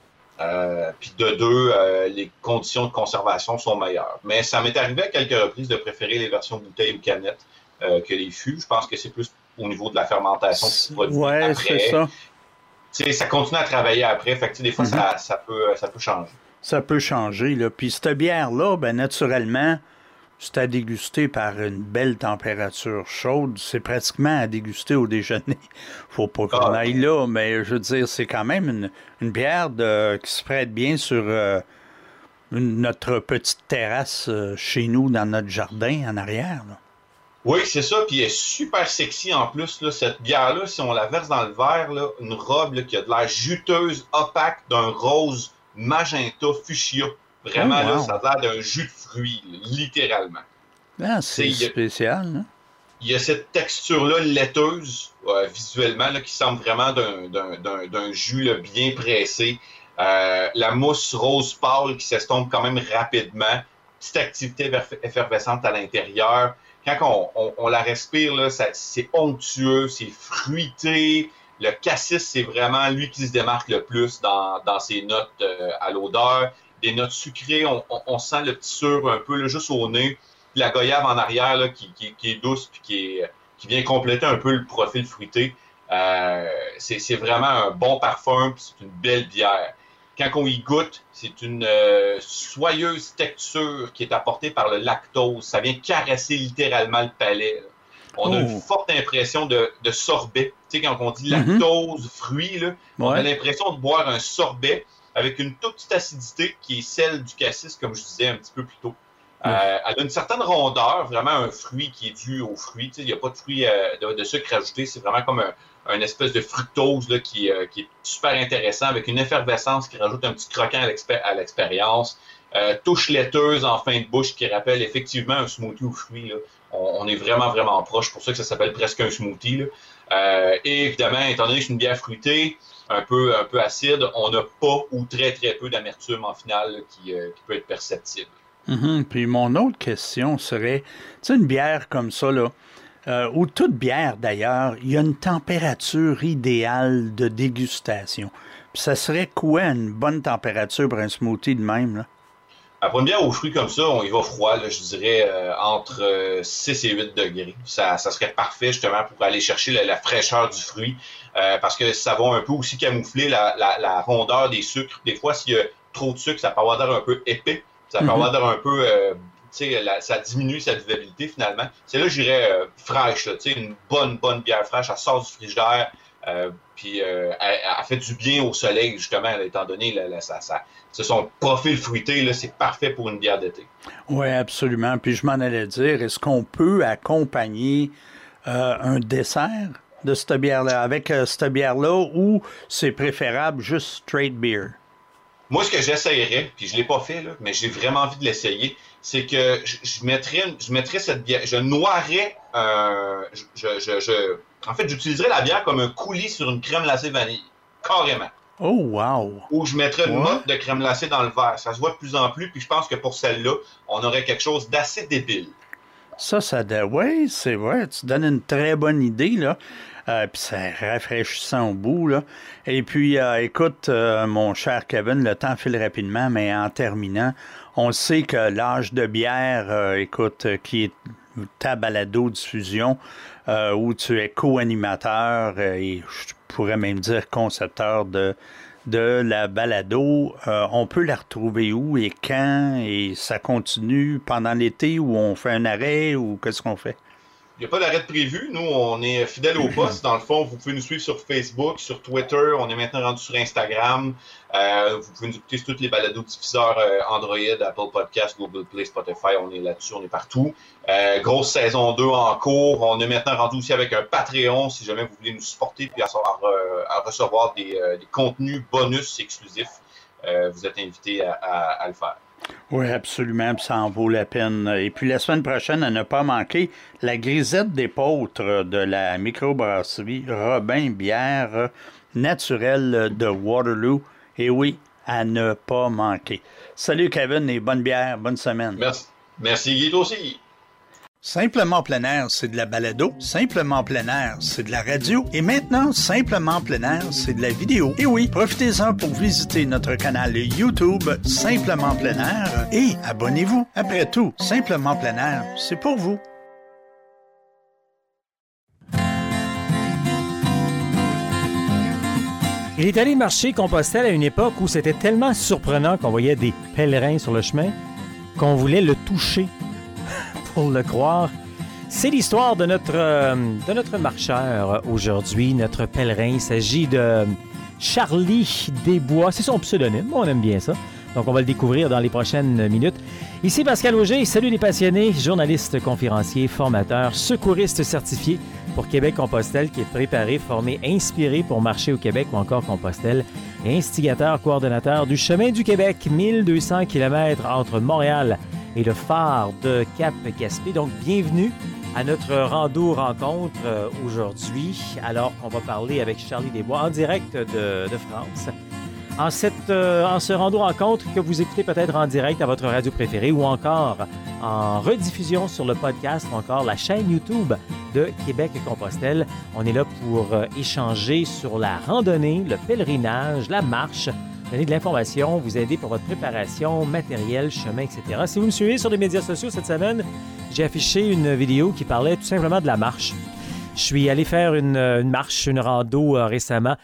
Euh, puis de deux, euh, les conditions de conservation sont meilleures. Mais ça m'est arrivé à quelques reprises de préférer les versions bouteilles ou canettes euh, que les fûts. Je pense que c'est plus au niveau de la fermentation du produit. Ouais, après. c'est ça. T'sais, ça continue à travailler après. Fait que des fois, mm-hmm. ça, ça, peut, ça peut changer. Ça peut changer, là. Puis cette bière-là, ben naturellement, c'est à déguster par une belle température chaude. C'est pratiquement à déguster au déjeuner. Faut pas qu'on ah, aille là, mais je veux dire, c'est quand même une, une bière de, qui se prête bien sur euh, une, notre petite terrasse euh, chez nous, dans notre jardin en arrière, là. Oui, c'est ça. Puis elle est super sexy en plus. Là, cette bière-là, si on la verse dans le verre, là, une robe là, qui a de l'air juteuse, opaque, d'un rose magenta fuchsia. Vraiment, oh, wow. là, ça a l'air d'un jus de fruits, là, littéralement. Ah, c'est T'sais, spécial, hein? Il y a cette texture-là laiteuse, euh, visuellement, là, qui semble vraiment d'un, d'un, d'un, d'un jus là, bien pressé. Euh, la mousse rose pâle qui s'estompe quand même rapidement. Petite activité effervescente à l'intérieur. Quand on, on, on la respire, là, ça, c'est onctueux, c'est fruité. Le cassis, c'est vraiment lui qui se démarque le plus dans, dans ses notes euh, à l'odeur. Des notes sucrées, on, on, on sent le petit sucre un peu là, juste au nez. Puis la goyave en arrière là, qui, qui, qui est douce puis qui, est, qui vient compléter un peu le profil fruité. Euh, c'est, c'est vraiment un bon parfum puis c'est une belle bière. Quand on y goûte, c'est une euh, soyeuse texture qui est apportée par le lactose. Ça vient caresser littéralement le palais. Là. On oh. a une forte impression de, de sorbet. Tu sais, quand on dit lactose, mm-hmm. fruits, là, ouais. on a l'impression de boire un sorbet avec une toute petite acidité qui est celle du cassis, comme je disais un petit peu plus tôt. Mm. Euh, elle a une certaine rondeur, vraiment un fruit qui est dû aux fruits. Tu sais, il n'y a pas de fruits euh, de, de sucre ajouté. C'est vraiment comme un, un espèce de fructose là, qui, euh, qui est super intéressant, avec une effervescence qui rajoute un petit croquant à, l'expé- à l'expérience. Euh, touche laiteuse en fin de bouche qui rappelle effectivement un smoothie aux fruits. Là. On, on est vraiment, vraiment proche. C'est pour ça que ça s'appelle presque un smoothie. Là. Euh, et évidemment, étant donné que c'est une bière fruitée, un peu, un peu acide, on n'a pas ou très, très peu d'amertume en finale là, qui, euh, qui peut être perceptible. Mm-hmm. Puis mon autre question serait, tu sais, une bière comme ça, là, euh, ou toute bière d'ailleurs, il y a une température idéale de dégustation. Puis ça serait quoi une bonne température pour un smoothie de même, là? Pour une bière aux fruits comme ça, on y va froid, là, je dirais euh, entre euh, six et huit degrés. Ça, ça serait parfait justement pour aller chercher la, la fraîcheur du fruit, euh, parce que ça va un peu aussi camoufler la, la, la rondeur des sucres. Des fois, s'il y a trop de sucre, ça peut avoir l'air un peu épais, ça peut mm-hmm. avoir l'air un peu, euh, tu sais, ça diminue sa vivabilité finalement. C'est là, je dirais, euh, fraîche, tu sais, une bonne, bonne bière fraîche, elle sort du frigidaire. Euh, puis euh, elle, elle fait du bien au soleil, justement, là, étant donné là, là, ça, ça, c'est son profil fruité, là, c'est parfait pour une bière d'été. Oui, absolument. Puis je m'en allais dire, est-ce qu'on peut accompagner euh, un dessert de cette bière-là, avec euh, cette bière-là, ou c'est préférable juste straight beer? Moi, ce que j'essayerais, puis je ne l'ai pas fait, là, mais j'ai vraiment envie de l'essayer, c'est que je, je, mettrais, je mettrais cette bière, je noirais, euh, je, je, je, en fait, j'utiliserais la bière comme un coulis sur une crème glacée vanille, carrément. Oh, wow! Ou je mettrais une motte de crème glacée dans le verre. Ça se voit de plus en plus, puis je pense que pour celle-là, on aurait quelque chose d'assez débile. Ça, ça... Oui, c'est vrai, tu donnes une très bonne idée, là. Euh, puis c'est rafraîchissant au bout, là. Et puis, euh, écoute, euh, mon cher Kevin, le temps file rapidement, mais en terminant, on sait que l'âge de bière, euh, écoute, euh, qui est ta balado-diffusion, euh, où tu es co-animateur euh, et je pourrais même dire concepteur de, de la balado, euh, on peut la retrouver où et quand? Et ça continue pendant l'été où on fait un arrêt ou qu'est-ce qu'on fait? n'y a pas d'arrêt de prévu. Nous, on est fidèles au poste. Dans le fond, vous pouvez nous suivre sur Facebook, sur Twitter. On est maintenant rendu sur Instagram. Euh, vous pouvez nous écouter sur toutes les balados-diffuseurs euh, Android, Apple Podcasts, Google Play, Spotify. On est là-dessus, on est partout. Euh, grosse saison deux en cours. On est maintenant rendu aussi avec un Patreon, si jamais vous voulez nous supporter puis à, à, à recevoir des, euh, des contenus bonus exclusifs. Euh, vous êtes invités à, à, à le faire. Oui, absolument, ça en vaut la peine. Et puis la semaine prochaine, à ne pas manquer, la grisette d'épeautre de la microbrasserie Robin Bière naturelle de Waterloo. Et oui, à ne pas manquer. Salut Kevin et bonne bière, bonne semaine. Merci. Merci Guy, toi aussi. Simplement plein air, c'est de la balado. Simplement plein air, c'est de la radio. Et maintenant, Simplement plein air, c'est de la vidéo. Et oui, profitez-en pour visiter notre canal YouTube Simplement plein air et abonnez-vous. Après tout, Simplement plein air, c'est pour vous. Il est allé marcher Compostelle à une époque où c'était tellement surprenant qu'on voyait des pèlerins sur le chemin qu'on voulait le toucher pour le croire. C'est l'histoire de notre, euh, de notre marcheur aujourd'hui, notre pèlerin. Il s'agit de Charlie Desbois. C'est son pseudonyme, on aime bien ça. Donc on va le découvrir dans les prochaines minutes. Ici Pascal Auger, salut les passionnés, journaliste, conférencier, formateur, secouriste certifié pour Québec-Compostelle qui est préparé, formé, inspiré pour marcher au Québec ou encore Compostelle et instigateur, coordonnateur du Chemin du Québec, mille deux cents kilomètres entre Montréal et le phare de Cap-Gaspé. Donc bienvenue à notre rando rencontre euh, aujourd'hui, alors qu'on va parler avec Charlie Desbois en direct de, de France. En, cette, euh, en ce rando rencontre que vous écoutez peut-être en direct à votre radio préférée ou encore en rediffusion sur le podcast ou encore la chaîne YouTube de Québec-Compostelle. On est là pour euh, échanger sur la randonnée, le pèlerinage, la marche, donner de l'information, vous aider pour votre préparation, matériel, chemin, et cetera. Si vous me suivez sur les médias sociaux cette semaine, j'ai affiché une vidéo qui parlait tout simplement de la marche. Je suis allé faire une, une marche, une rando euh, récemment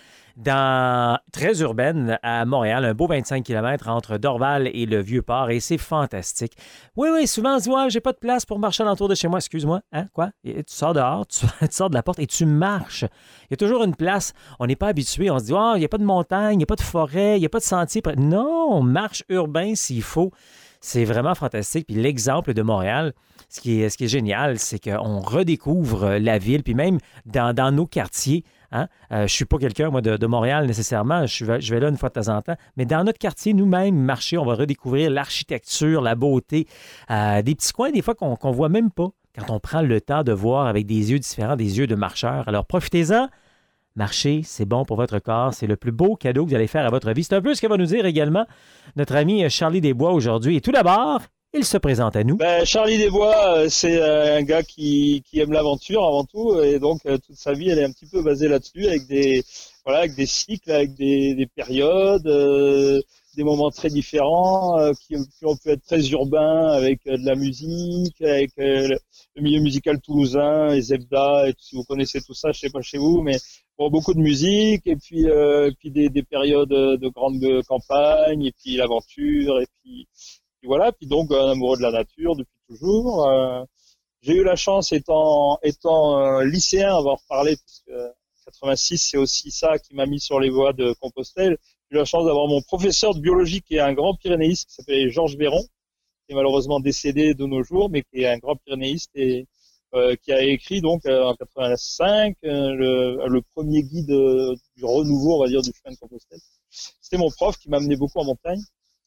dans très urbaine à Montréal, un beau vingt-cinq kilomètres entre Dorval et le Vieux-Port, et c'est fantastique. Oui, oui, souvent on se dit, ouais, j'ai pas de place pour marcher alentour de chez moi. Excuse-moi, hein, quoi? Et tu sors dehors, tu, tu sors de la porte et tu marches. Il y a toujours une place. On n'est pas habitué. On se dit, oh, il n'y a pas de montagne, il n'y a pas de forêt, il n'y a pas de sentier. Non, on marche urbain s'il faut. C'est vraiment fantastique. Puis l'exemple de Montréal, ce qui est, ce qui est génial, c'est qu'on redécouvre la ville, puis même dans, dans nos quartiers. Hein? Euh, je ne suis pas quelqu'un, moi, de, de Montréal nécessairement. Je vais, je vais là une fois de temps en temps. Mais dans notre quartier, nous-mêmes, marcher, on va redécouvrir l'architecture, la beauté, euh, des petits coins, des fois, qu'on ne voit même pas quand on prend le temps de voir avec des yeux différents, des yeux de marcheur. Alors, profitez-en. Marcher, c'est bon pour votre corps. C'est le plus beau cadeau que vous allez faire à votre vie. C'est un peu ce que va nous dire également notre ami Charlie Desbois aujourd'hui. Et tout d'abord, il se présente à nous. Ben, Charlie Desbois, c'est un gars qui, qui aime l'aventure avant tout, et donc toute sa vie, elle est un petit peu basée là-dessus, avec des voilà, avec des cycles, avec des, des périodes, euh, des moments très différents, euh, qui, qui ont pu être très urbains, avec euh, de la musique, avec euh, le milieu musical toulousain, les Zebda, et si vous connaissez tout ça, je sais pas chez vous, mais bon, beaucoup de musique, et puis euh, puis des, des périodes de grande campagne, et puis l'aventure, et puis Puis voilà, puis donc un amoureux de la nature depuis toujours. Euh, j'ai eu la chance, étant étant euh, lycéen, avoir parlé, puisque quatre-vingt-six, c'est aussi ça qui m'a mis sur les voies de Compostelle. J'ai eu la chance d'avoir mon professeur de biologie qui est un grand pyrénéiste, qui s'appelait Georges Véron, qui est malheureusement décédé de nos jours, mais qui est un grand pyrénéiste et euh, qui a écrit donc euh, en quatre-vingt-cinq euh, le, le premier guide euh, du renouveau, on va dire, du chemin de Compostelle. C'était mon prof qui m'a amené beaucoup en montagne.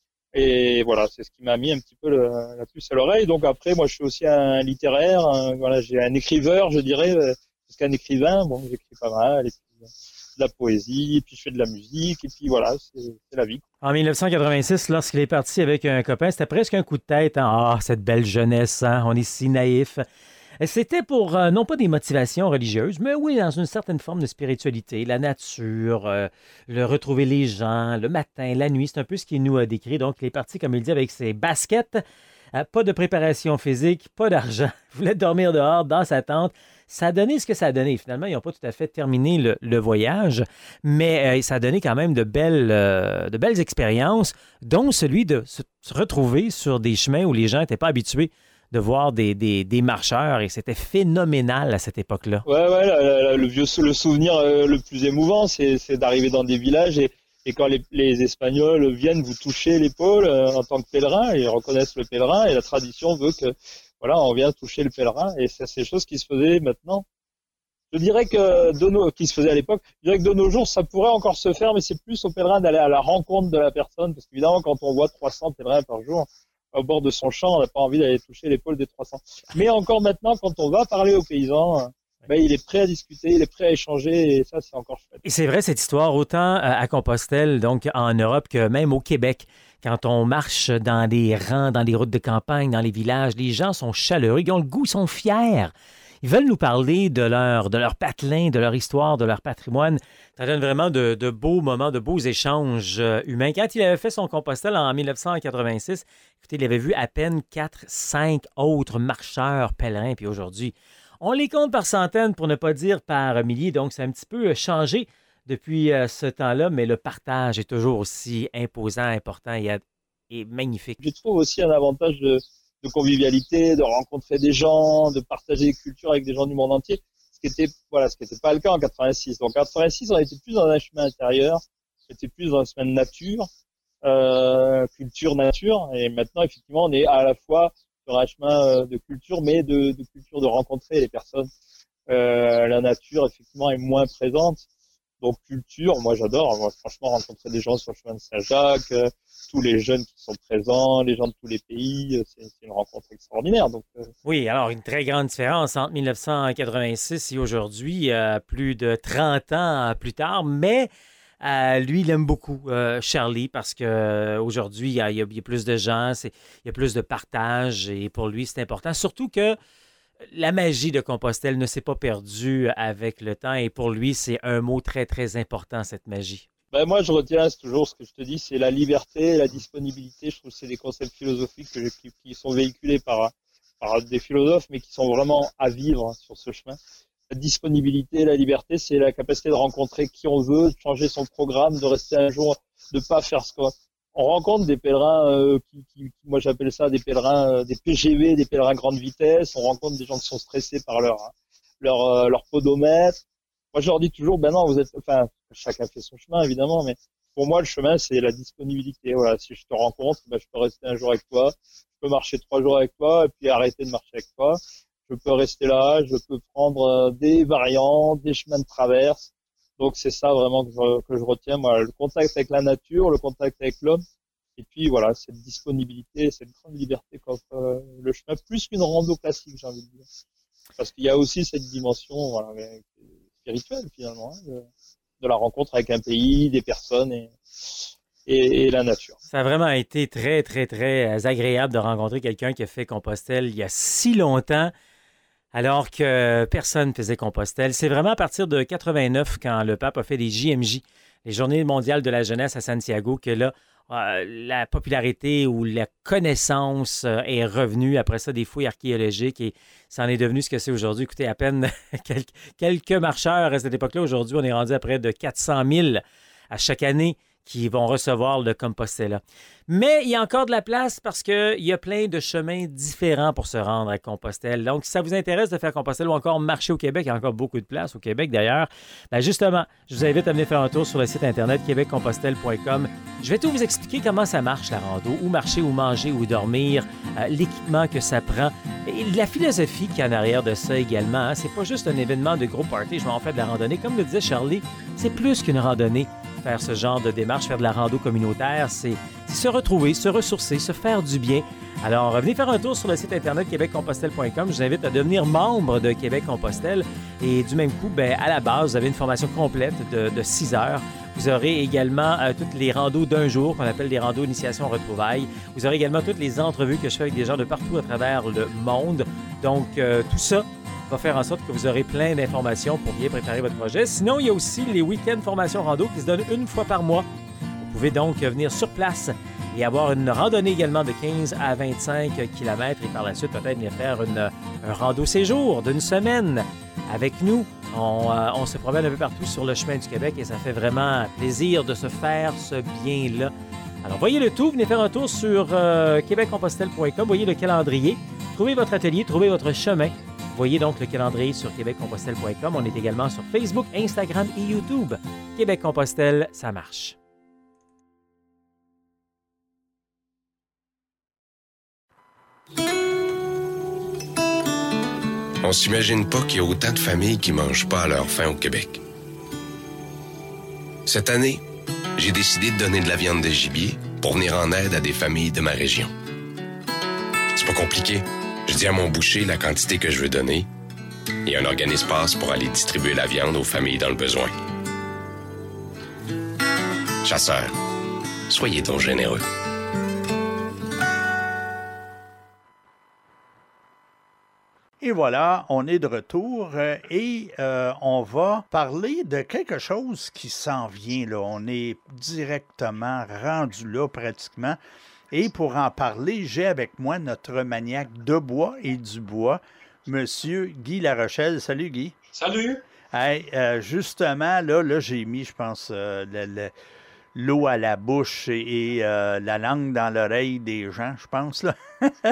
Et voilà, c'est ce qui m'a mis un petit peu le, la puce à l'oreille. Donc après, moi, je suis aussi un littéraire. Un, voilà, j'ai un écriveur, je dirais, plus qu'un écrivain. Bon, j'écris pas mal, et puis de la poésie, et puis je fais de la musique, et puis voilà, c'est, c'est la vie. En dix-neuf cent quatre-vingt-six, lorsqu'il est parti avec un copain, c'était presque un coup de tête. Hein? Ah, cette belle jeunesse, hein? On est si naïf. C'était pour, euh, non pas des motivations religieuses, mais oui, dans une certaine forme de spiritualité, la nature, euh, le retrouver les gens, le matin, la nuit, c'est un peu ce qu'il nous a décrit. Donc, il est parti, comme il dit, avec ses baskets, euh, pas de préparation physique, pas d'argent. Il voulait dormir dehors, dans sa tente. Ça a donné ce que ça a donné. Finalement, ils n'ont pas tout à fait terminé le, le voyage, mais euh, ça a donné quand même de belles, euh, de belles expériences, dont celui de se retrouver sur des chemins où les gens n'étaient pas habitués de voir des, des, des marcheurs et c'était phénoménal à cette époque-là. Ouais, ouais, la, la, le vieux le souvenir euh, le plus émouvant, c'est, c'est d'arriver dans des villages et, et quand les, les Espagnols viennent vous toucher l'épaule euh, en tant que pèlerin, ils reconnaissent le pèlerin et la tradition veut que voilà, on vient toucher le pèlerin et ça, c'est des choses qui se faisaient maintenant. Je dirais que de nos, qui se faisait à l'époque, je dirais que de nos jours, ça pourrait encore se faire, mais c'est plus au pèlerin d'aller à la rencontre de la personne, parce qu'évidemment, quand on voit trois cents pèlerins par jour au bord de son champ, on n'a pas envie d'aller toucher l'épaule des trois cents. Mais encore maintenant, quand on va parler aux paysans, ben, il est prêt à discuter, il est prêt à échanger, et ça, c'est encore chouette. Et c'est vrai, cette histoire, autant à Compostelle, donc en Europe, que même au Québec. Quand on marche dans des rangs, dans des routes de campagne, dans les villages, les gens sont chaleureux, ils ont le goût, ils sont fiers. Ils veulent nous parler de leur, de leur patelin, de leur histoire, de leur patrimoine. Ça donne vraiment de, de beaux moments, de beaux échanges euh, humains. Quand il avait fait son Compostelle en dix-neuf cent quatre-vingt-six, écoutez, il avait vu à peine quatre, cinq autres marcheurs pèlerins. Puis aujourd'hui, on les compte par centaines, pour ne pas dire par milliers. Donc, c'est un petit peu changé depuis euh, ce temps-là, mais le partage est toujours aussi imposant, important et, et magnifique. Je trouve aussi un avantage de... de convivialité, de rencontrer des gens, de partager des cultures avec des gens du monde entier, ce qui était voilà, ce qui n'était pas le cas en quatre-vingt-six. Donc en quatre-vingt-six, on était plus dans un chemin intérieur, on était plus dans un chemin de nature, euh, culture nature, et maintenant effectivement on est à la fois sur un chemin de culture, mais de, de culture de rencontrer les personnes. Euh, la nature effectivement est moins présente. Donc culture, moi j'adore, moi franchement rencontrer des gens sur le chemin de Saint-Jacques, euh, tous les jeunes qui sont présents, les gens de tous les pays, euh, c'est, c'est une rencontre extraordinaire. Donc, euh... Oui, alors une très grande différence entre dix-neuf cent quatre-vingt-six et aujourd'hui, euh, plus de trente ans plus tard, mais euh, lui, il aime beaucoup euh, Charlie parce qu'aujourd'hui, il, il, il y a plus de gens, c'est, il y a plus de partage et pour lui, c'est important, surtout que la magie de Compostelle ne s'est pas perdue avec le temps et pour lui, c'est un mot très, très important, cette magie. Ben moi, je retiens c'est toujours ce que je te dis, c'est la liberté, la disponibilité. Je trouve que c'est des concepts philosophiques que je, qui, qui sont véhiculés par, par des philosophes, mais qui sont vraiment à vivre sur ce chemin. La disponibilité, la liberté, c'est la capacité de rencontrer qui on veut, de changer son programme, de rester un jour, de pas faire ce qu'on... On rencontre des pèlerins, euh, qui, qui, qui, moi j'appelle ça des pèlerins, euh, des P G V, des pèlerins grande vitesse. On rencontre des gens qui sont stressés par leur leur euh, leur podomètre. Moi je leur dis toujours, ben non, vous êtes, enfin chacun fait son chemin évidemment, mais pour moi le chemin c'est la disponibilité. Voilà, si je te rencontre, ben je peux rester un jour avec toi, je peux marcher trois jours avec toi et puis arrêter de marcher avec toi. Je peux rester là, je peux prendre euh, des variantes, des chemins de traverse. Donc c'est ça vraiment que je, que je retiens, moi, le contact avec la nature, le contact avec l'homme, et puis voilà, cette disponibilité, cette grande liberté qu'offre euh, le chemin, plus qu'une rando classique, j'ai envie de dire. Parce qu'il y a aussi cette dimension voilà, spirituelle finalement, hein, de, de la rencontre avec un pays, des personnes et, et, et la nature. Ça a vraiment été très, très, très agréable de rencontrer quelqu'un qui a fait Compostelle il y a si longtemps. Alors que personne ne faisait Compostelle. C'est vraiment à partir de quatre-vingt-neuf, quand le pape a fait des J M J, les Journées mondiales de la jeunesse à Santiago, que là, euh, la popularité ou la connaissance euh, est revenue. Après ça, des fouilles archéologiques et ça en est devenu ce que c'est aujourd'hui. Écoutez, à peine quelques, quelques marcheurs à cette époque-là. Aujourd'hui, on est rendu à près de quatre cent mille à chaque année qui vont recevoir le Compostela. Mais il y a encore de la place parce qu'il y a plein de chemins différents pour se rendre à Compostelle. Donc, si ça vous intéresse de faire Compostelle ou encore marcher au Québec, il y a encore beaucoup de place au Québec d'ailleurs, bien justement, je vous invite à venir faire un tour sur le site internet québec compostelle point com. Je vais tout vous expliquer comment ça marche la rando, où marcher, où manger, où dormir, euh, l'équipement que ça prend et la philosophie qu'il y a en arrière de ça également. Hein. C'est pas juste un événement de gros party, je m'en fais de la randonnée. Comme le disait Charlie, c'est plus qu'une randonnée. Faire ce genre de démarche, faire de la rando communautaire, c'est, c'est se retrouver, se ressourcer, se faire du bien. Alors, venez faire un tour sur le site internet québec compostelle point com. Je vous invite à devenir membre de Québec Compostelle. Et du même coup, ben, à la base, vous avez une formation complète de, de six heures. Vous aurez également euh, toutes les randos d'un jour, qu'on appelle des randos initiation retrouvailles. Vous aurez également toutes les entrevues que je fais avec des gens de partout à travers le monde. Donc, euh, tout ça va faire en sorte que vous aurez plein d'informations pour bien préparer votre projet. Sinon, il y a aussi les week-ends formation rando qui se donnent une fois par mois. Vous pouvez donc venir sur place et avoir une randonnée également de quinze à vingt-cinq kilomètres et par la suite peut-être venir faire une, un rando séjour d'une semaine avec nous. On, euh, on se promène un peu partout sur le chemin du Québec et ça fait vraiment plaisir de se faire ce bien-là. Alors, voyez le tout. Venez faire un tour sur euh, québec compostelle point com. Voyez le calendrier. Trouvez votre atelier, trouvez votre chemin. Voyez donc le calendrier sur québec compostelle point com. On est également sur Facebook, Instagram et YouTube. Québec-Compostelle, ça marche. On s'imagine pas qu'il y a autant de familles qui mangent pas à leur faim au Québec. Cette année, j'ai décidé de donner de la viande de gibier pour venir en aide à des familles de ma région. C'est pas compliqué. Je dis à mon boucher la quantité que je veux donner et un organisme passe pour aller distribuer la viande aux familles dans le besoin. Chasseurs, soyez donc généreux. Et voilà, on est de retour euh, et euh, on va parler de quelque chose qui s'en vient, là. On est directement rendu là pratiquement. Et pour en parler, j'ai avec moi notre maniaque de bois et du bois, Monsieur Guy Larochelle. Salut Guy. Salut. Hey, euh, justement, là, là j'ai mis, je pense, euh, le, le, l'eau à la bouche et, et euh, la langue dans l'oreille des gens, je pense, là,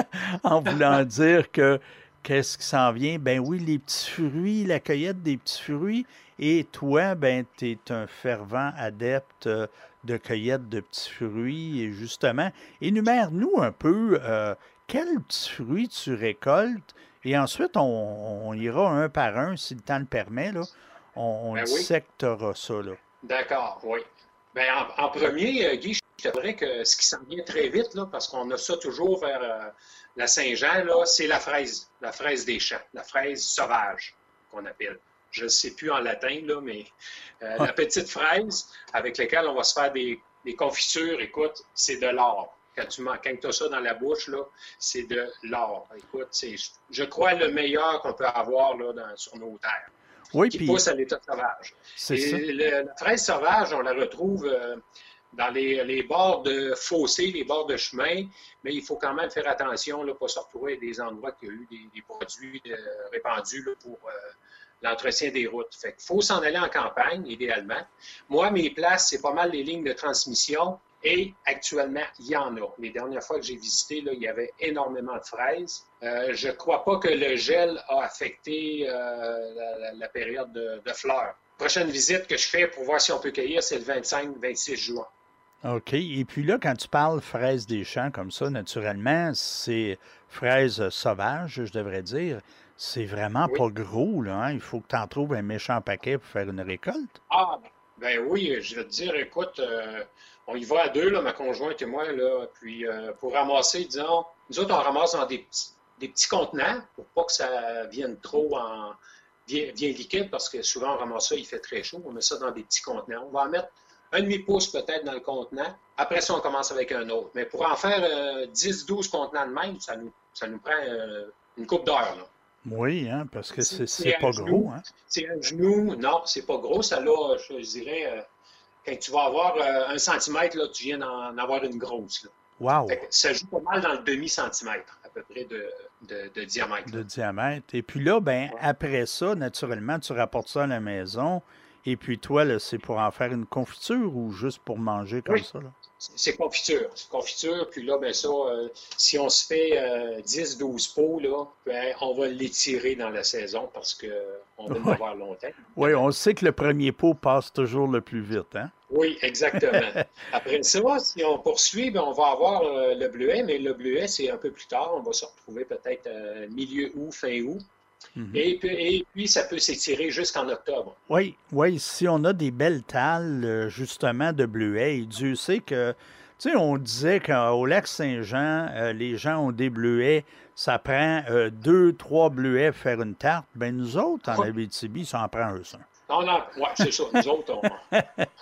en voulant dire que qu'est-ce qui s'en vient? Ben oui, les petits fruits, la cueillette des petits fruits. Et toi, ben, tu es un fervent adepte de cueillette de petits fruits. Et justement, énumère-nous un peu euh, quels petits fruits tu récoltes. Et ensuite, on, on ira un par un, si le temps le permet. Là. On, on ben dissectera oui. ça. Là. D'accord, oui. Ben, en, en premier, Guy, je te dirais que ce qui s'en vient très vite, là, parce qu'on a ça toujours vers euh, la Saint-Jean, là, c'est la fraise, la fraise des champs, la fraise sauvage qu'on appelle. Je ne sais plus en latin, là, mais euh, ah. la petite fraise avec laquelle on va se faire des, des confitures, écoute, c'est de l'or. Quand tu quand tu as ça dans la bouche, là, c'est de l'or. Écoute, c'est, je crois, le meilleur qu'on peut avoir là, dans, sur nos terres. Oui, qui puis pousse à l'état sauvage. C'est Et ça. Le, la fraise sauvage, on la retrouve euh, dans les, les bords de fossés, les bords de chemin, mais il faut quand même faire attention, là, pas se retrouver à des endroits qui ont eu des, des produits de, répandus là, pour euh, l'entretien des routes. Fait qu'il faut s'en aller en campagne, idéalement. Moi, mes places, c'est pas mal les lignes de transmission. Et actuellement, il y en a. Les dernières fois que j'ai visité, là, il y avait énormément de fraises. Euh, je ne crois pas que le gel a affecté euh, la, la, la période de, de fleurs. Prochaine visite que je fais pour voir si on peut cueillir, c'est le vingt-cinq vingt-six juin. OK. Et puis là, quand tu parles fraises des champs comme ça, naturellement, c'est fraises sauvages, je devrais dire. C'est vraiment oui. pas gros, là. Hein? Il faut que tu en trouves un méchant paquet pour faire une récolte. Ah, ben oui, je vais te dire, écoute... Euh, on y va à deux, là, ma conjointe et moi, là, puis euh, pour ramasser, disons, nous autres, on ramasse dans des petits, des petits contenants pour pas que ça vienne trop en bien, bien liquide, parce que souvent, on ramasse ça, il fait très chaud, on met ça dans des petits contenants. On va en mettre un demi-pouce peut-être dans le contenant. Après ça, on commence avec un autre. Mais pour en faire euh, dix douze contenants de même, ça nous, ça nous prend euh, une couple d'heures, là. Oui, hein, parce que c'est, c'est, c'est pas genou, gros. Hein? C'est un genou, non, c'est pas gros. Ça, là, je, je dirais... Euh, quand tu vas avoir euh, un centimètre, là, tu viens d'en avoir une grosse. Là. Wow! Fait que ça joue pas mal dans le demi-centimètre, à peu près, de, de, de diamètre. De là. diamètre. Et puis là, ben ouais. après ça, naturellement, tu rapportes ça à la maison. Et puis toi, là, c'est pour en faire une confiture ou juste pour manger comme oui. ça? Là? C'est confiture. C'est confiture. Puis là, ben ça, euh, si on se fait euh, dix douze pots, là, ben, on va l'étirer dans la saison parce qu'on va ouais. l'avoir longtemps. Oui, on sait que le premier pot passe toujours le plus vite, hein? Oui, exactement. Après ça, si on poursuit, ben, on va avoir euh, le bleuet, mais le bleuet, c'est un peu plus tard. On va se retrouver peut-être euh, milieu août, fin août. Mm-hmm. Et, puis, et puis, ça peut s'étirer jusqu'en octobre. Oui, oui, si on a des belles talles, justement, de bleuets, et Dieu sait que, tu sais, on disait qu'au lac Saint-Jean, euh, les gens ont des bleuets, ça prend euh, deux, trois bleuets pour faire une tarte. Bien, nous autres, en Abitibi, ça en prend un seul. Non, non, ouais, c'est ça. Nous autres, on...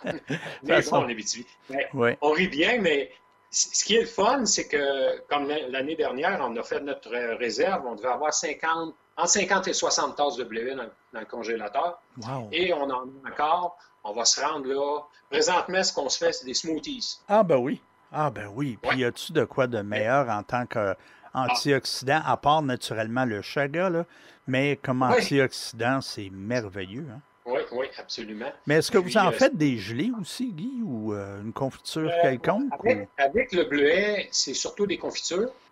mais bon, en Abitibi. Mais ouais. On rit bien, mais ce qui est le fun, c'est que, comme l'année dernière, on a fait notre réserve, on devait avoir cinquante, entre cinquante et soixante tasses de bleuets dans, dans le congélateur. Wow. Et on en a encore. On va se rendre là. Présentement, ce qu'on se fait, c'est des smoothies. Ah, ben oui. Ah, ben oui. Puis, ouais. y a-tu de quoi de meilleur en tant qu'antioxydant, ah. à part naturellement le chaga, là, mais comme ouais. antioxydant, c'est merveilleux, hein? Oui, oui, absolument. Mais est-ce que Puis, vous en euh, faites des gelées aussi, Guy, ou euh, une confiture euh, quelconque? Avec, ou... avec le bleuet, c'est surtout des confitures.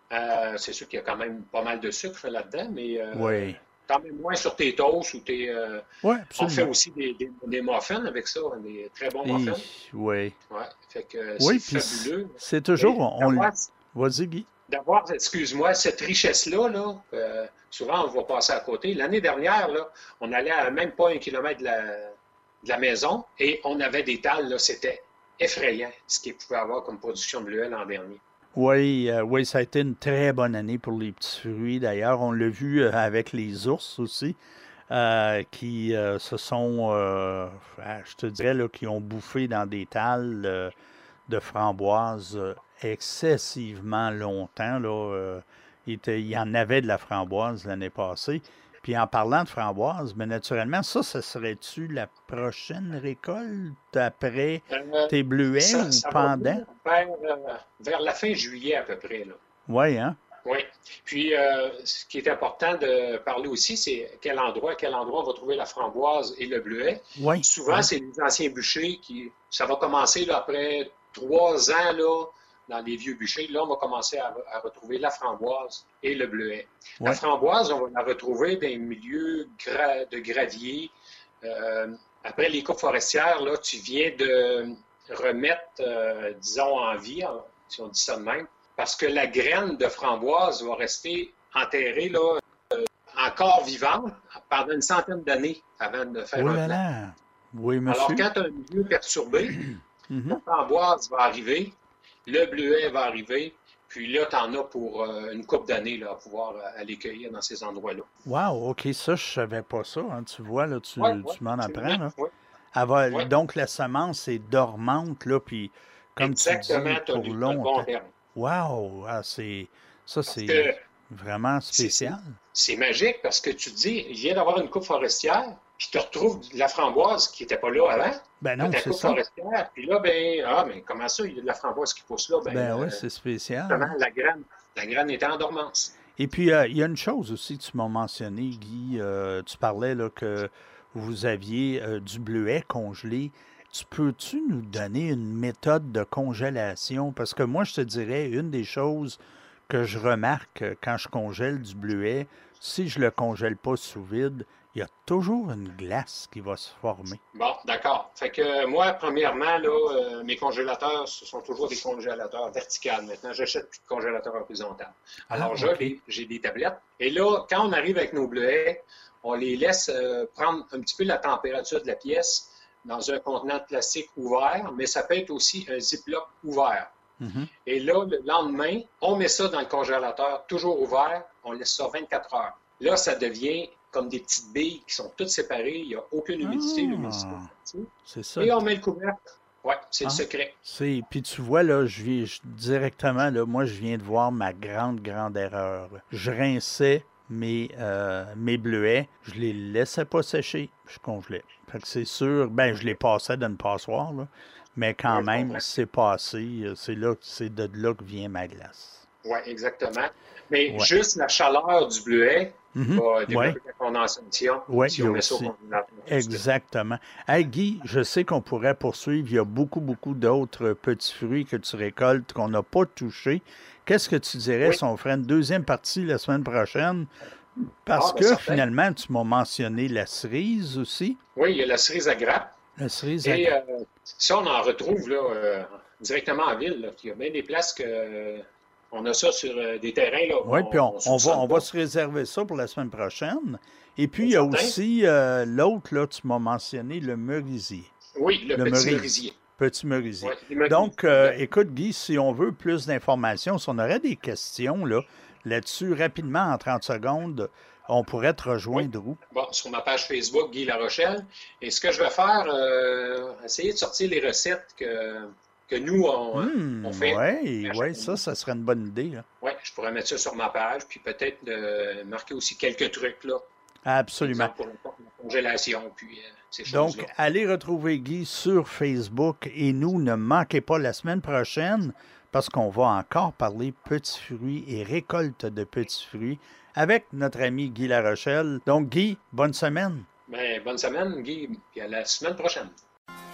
Euh, c'est sûr qu'il y a quand même pas mal de sucre là-dedans, mais euh, Oui. quand même moins sur tes toasts ou tes. Euh, Oui, on fait absolument. aussi des, des, des muffins avec ça, des très bons Et- muffins. Oui. Ouais, fait que Oui, c'est puis fabuleux. c'est toujours... Et On... d'avoir- Vas-y, Guy. D'avoir, excuse-moi, cette richesse-là, là, euh, souvent on va passer à côté. L'année dernière, là, on allait à même pas un kilomètre de la, de la maison et on avait des talles, là, c'était effrayant ce qu'il pouvait avoir comme production de bleuets l'an dernier. Oui, euh, oui, ça a été une très bonne année pour les petits fruits. D'ailleurs, on l'a vu euh, avec les ours aussi, euh, qui euh, se sont, euh, ah, je te dirais, là, qui ont bouffé dans des talles euh, de framboises euh, excessivement longtemps. Là, euh, il, était- il y en avait de la framboise l'année passée. Puis en parlant de framboise, mais naturellement, ça, ce serait-tu la prochaine récolte après Euh, tes bleuets ça, ou ça va pendant? venir vers, euh, vers la fin juillet à peu près, là. Oui, hein? Oui. Puis, euh, ce qui est important de parler aussi, c'est quel endroit, quel endroit on va trouver la framboise et le bleuet. Oui. Souvent, oui. c'est les anciens bûchers qui. Ça va commencer là, après trois ans là, dans les vieux bûchers. Là, on va commencer à, à retrouver la framboise et le bleuet. La Ouais. framboise, on va la retrouver dans les milieux gra- de gravier. Euh, après les coupes forestières, là, tu viens de remettre, euh, disons, en vie, hein, si on dit ça de même, parce que la graine de framboise va rester enterrée là, euh, encore vivante pendant une centaine d'années avant de faire Oh un là plant. là! Oui, Alors, monsieur. quand tu as un milieu perturbé, Mhm. la framboise va arriver, le bleuet va arriver, puis là, tu en as pour euh, une couple d'années là, à pouvoir euh, aller cueillir dans ces endroits-là. Wow, OK, ça, je savais pas ça. Hein. Tu vois, là, tu, Ouais, tu ouais, m'en apprends. absolument, Là. ouais. Elle va- Ouais. Donc, la semence est dormante, là, puis comme Exactement, tu dis, tu as pour le bon longtemps. terme. Wow! Ah, c'est... Ça, Parce c'est que vraiment c'est- spécial. c'est magique parce que tu te dis, il vient d'avoir une coupe forestière, puis tu retrouves de la framboise qui n'était pas là avant. Ben non, Ta c'est coupe ça. forestière, puis là, ben, ah, mais comment ça, il y a de la framboise qui pousse là? Ben, Ben euh, oui, c'est spécial. justement, hein. la graine, la graine était en dormance. Et puis, euh, il y a une chose aussi, tu m'as mentionné, Guy, euh, tu parlais là, que vous aviez euh, du bleuet congelé. Tu peux-tu nous donner une méthode de congélation? Parce que moi, je te dirais, une des choses que je remarque euh, quand je congèle du bleuet, si je le congèle pas sous vide, il y a toujours une glace qui va se former. Bon, d'accord. Fait que euh, moi, premièrement, là, euh, mes congélateurs, ce sont toujours des congélateurs verticaux. Maintenant, j'achète plus de congélateurs horizontaux. Alors, Ah, je- OK. j'ai des tablettes. Et là, quand on arrive avec nos bleuets, on les laisse euh, prendre un petit peu la température de la pièce dans un contenant de plastique ouvert, mais ça peut être aussi un ziploc ouvert. Mhm. Et là, le lendemain, on met ça dans le congélateur, toujours ouvert, on laisse ça vingt-quatre heures. Là, ça devient comme des petites billes qui sont toutes séparées, il n'y a aucune humidité, Ah. l'humidité est partie. C'est ça. Et on met le couvercle. Oui, c'est Ah. le secret. C'est, puis tu vois, là, je viens je- directement, là, moi, je viens de voir ma grande, grande erreur. là. Je rinçais mes, euh, mes bleuets, je les laissais pas sécher, je congelais. Fait que c'est sûr, ben, je les passais dans une passoire, là, mais quand Ouais, je même, comprends. c'est passé, euh, c'est là, c'est de là que vient ma glace. Oui, exactement. Mais Ouais. juste la chaleur du bleuet Mhm. va développer Ouais. la condensation Ouais, si il y on a met ça au aussi. congélateur. Exactement. Hey Guy, je sais qu'on pourrait poursuivre. Il y a beaucoup, beaucoup d'autres petits fruits que tu récoltes qu'on n'a pas touchés. Qu'est-ce que tu dirais Oui. si on ferait une deuxième partie la semaine prochaine? Parce Ah, ben, que certain. finalement, tu m'as mentionné la cerise aussi. Oui, il y a la cerise à grappes. La cerise Et à... euh, ça, on en retrouve là, euh, directement en ville. Là. Il y a bien des places que euh, on a ça sur euh, des terrains. Là, Oui, puis on, on va, soupçonne on pas. va se réserver ça pour la semaine prochaine. Et puis, il y a Certain. aussi euh, l'autre, là, tu m'as mentionné le merisier. Oui, le, le petit merisier. merisier. Petit merisier. Ouais, les merisiers. Donc, euh, écoute, Guy, si on veut plus d'informations, si on aurait des questions là, là-dessus, rapidement, en trente secondes, on pourrait te rejoindre où? Bon, sur ma page Facebook, Guy Larochelle. Et ce que je vais faire, euh, essayer de sortir les recettes que, que nous, on, Hmm, on fait. oui, à chaque ouais, ça, ça serait une bonne idée. là. Oui, je pourrais mettre ça sur ma page, puis peut-être euh, marquer aussi quelques trucs, là. Absolument. Exemple, pour la congélation, puis euh, ces Donc, choses-là. allez retrouver Guy sur Facebook et nous, ne manquez pas la semaine prochaine parce qu'on va encore parler petits fruits et récolte de petits fruits avec notre ami Guy Larochelle. Donc, Guy, bonne semaine. Ben, bonne semaine, Guy, puis à la semaine prochaine.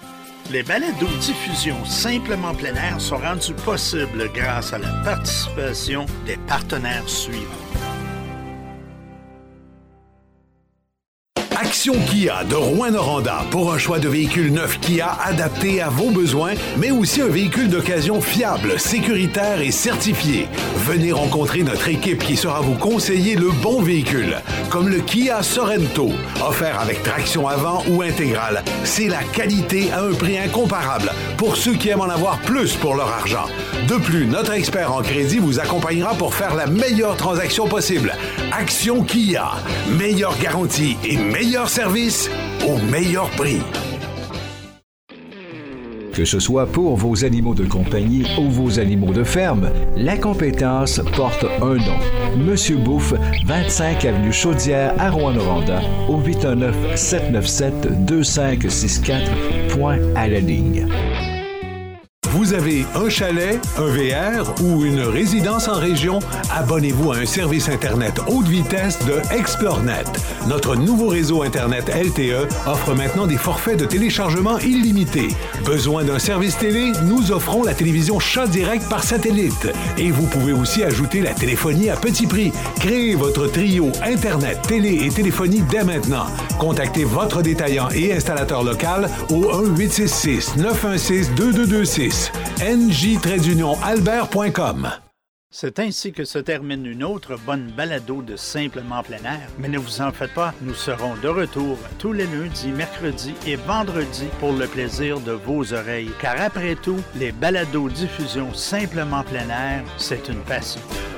Les balados-diffusions Simplement plein air sont rendus possibles grâce à la participation des partenaires suivants. Action Kia de Rouyn-Noranda pour un choix de véhicules neufs Kia adaptés à vos besoins, mais aussi un véhicule d'occasion fiable, sécuritaire et certifié. Venez rencontrer notre équipe qui saura vous conseiller le bon véhicule, comme le Kia Sorento, offert avec traction avant ou intégrale. C'est la qualité à un prix incomparable pour ceux qui aiment en avoir plus pour leur argent. De plus, notre expert en crédit vous accompagnera pour faire la meilleure transaction possible. Action Kia, meilleure garantie et meilleur service au meilleur prix. Que ce soit pour vos animaux de compagnie ou vos animaux de ferme, la compétence porte un nom. Monsieur Bouffe, vingt-cinq avenue Chaudière à Rouyn-Noranda, au huit un neuf, sept neuf sept, deux cinq six quatre, point à la ligne. Vous avez un chalet, un V R ou une résidence en région? Abonnez-vous à un service Internet haute vitesse de ExploreNet. Notre nouveau réseau Internet L T E offre maintenant des forfaits de téléchargement illimités. Besoin d'un service télé? Nous offrons la télévision Chat Direct par satellite. Et vous pouvez aussi ajouter la téléphonie à petit prix. Créez votre trio Internet, télé et téléphonie dès maintenant. Contactez votre détaillant et installateur local au un huit six six, neuf un six, deux deux deux six. N J albert point com. C'est ainsi que se termine une autre bonne balado de Simplement plein air. Mais ne vous en faites pas, nous serons de retour tous les lundis, mercredis et vendredis pour le plaisir de vos oreilles. Car après tout, les balados diffusions Simplement plein air, c'est une passion.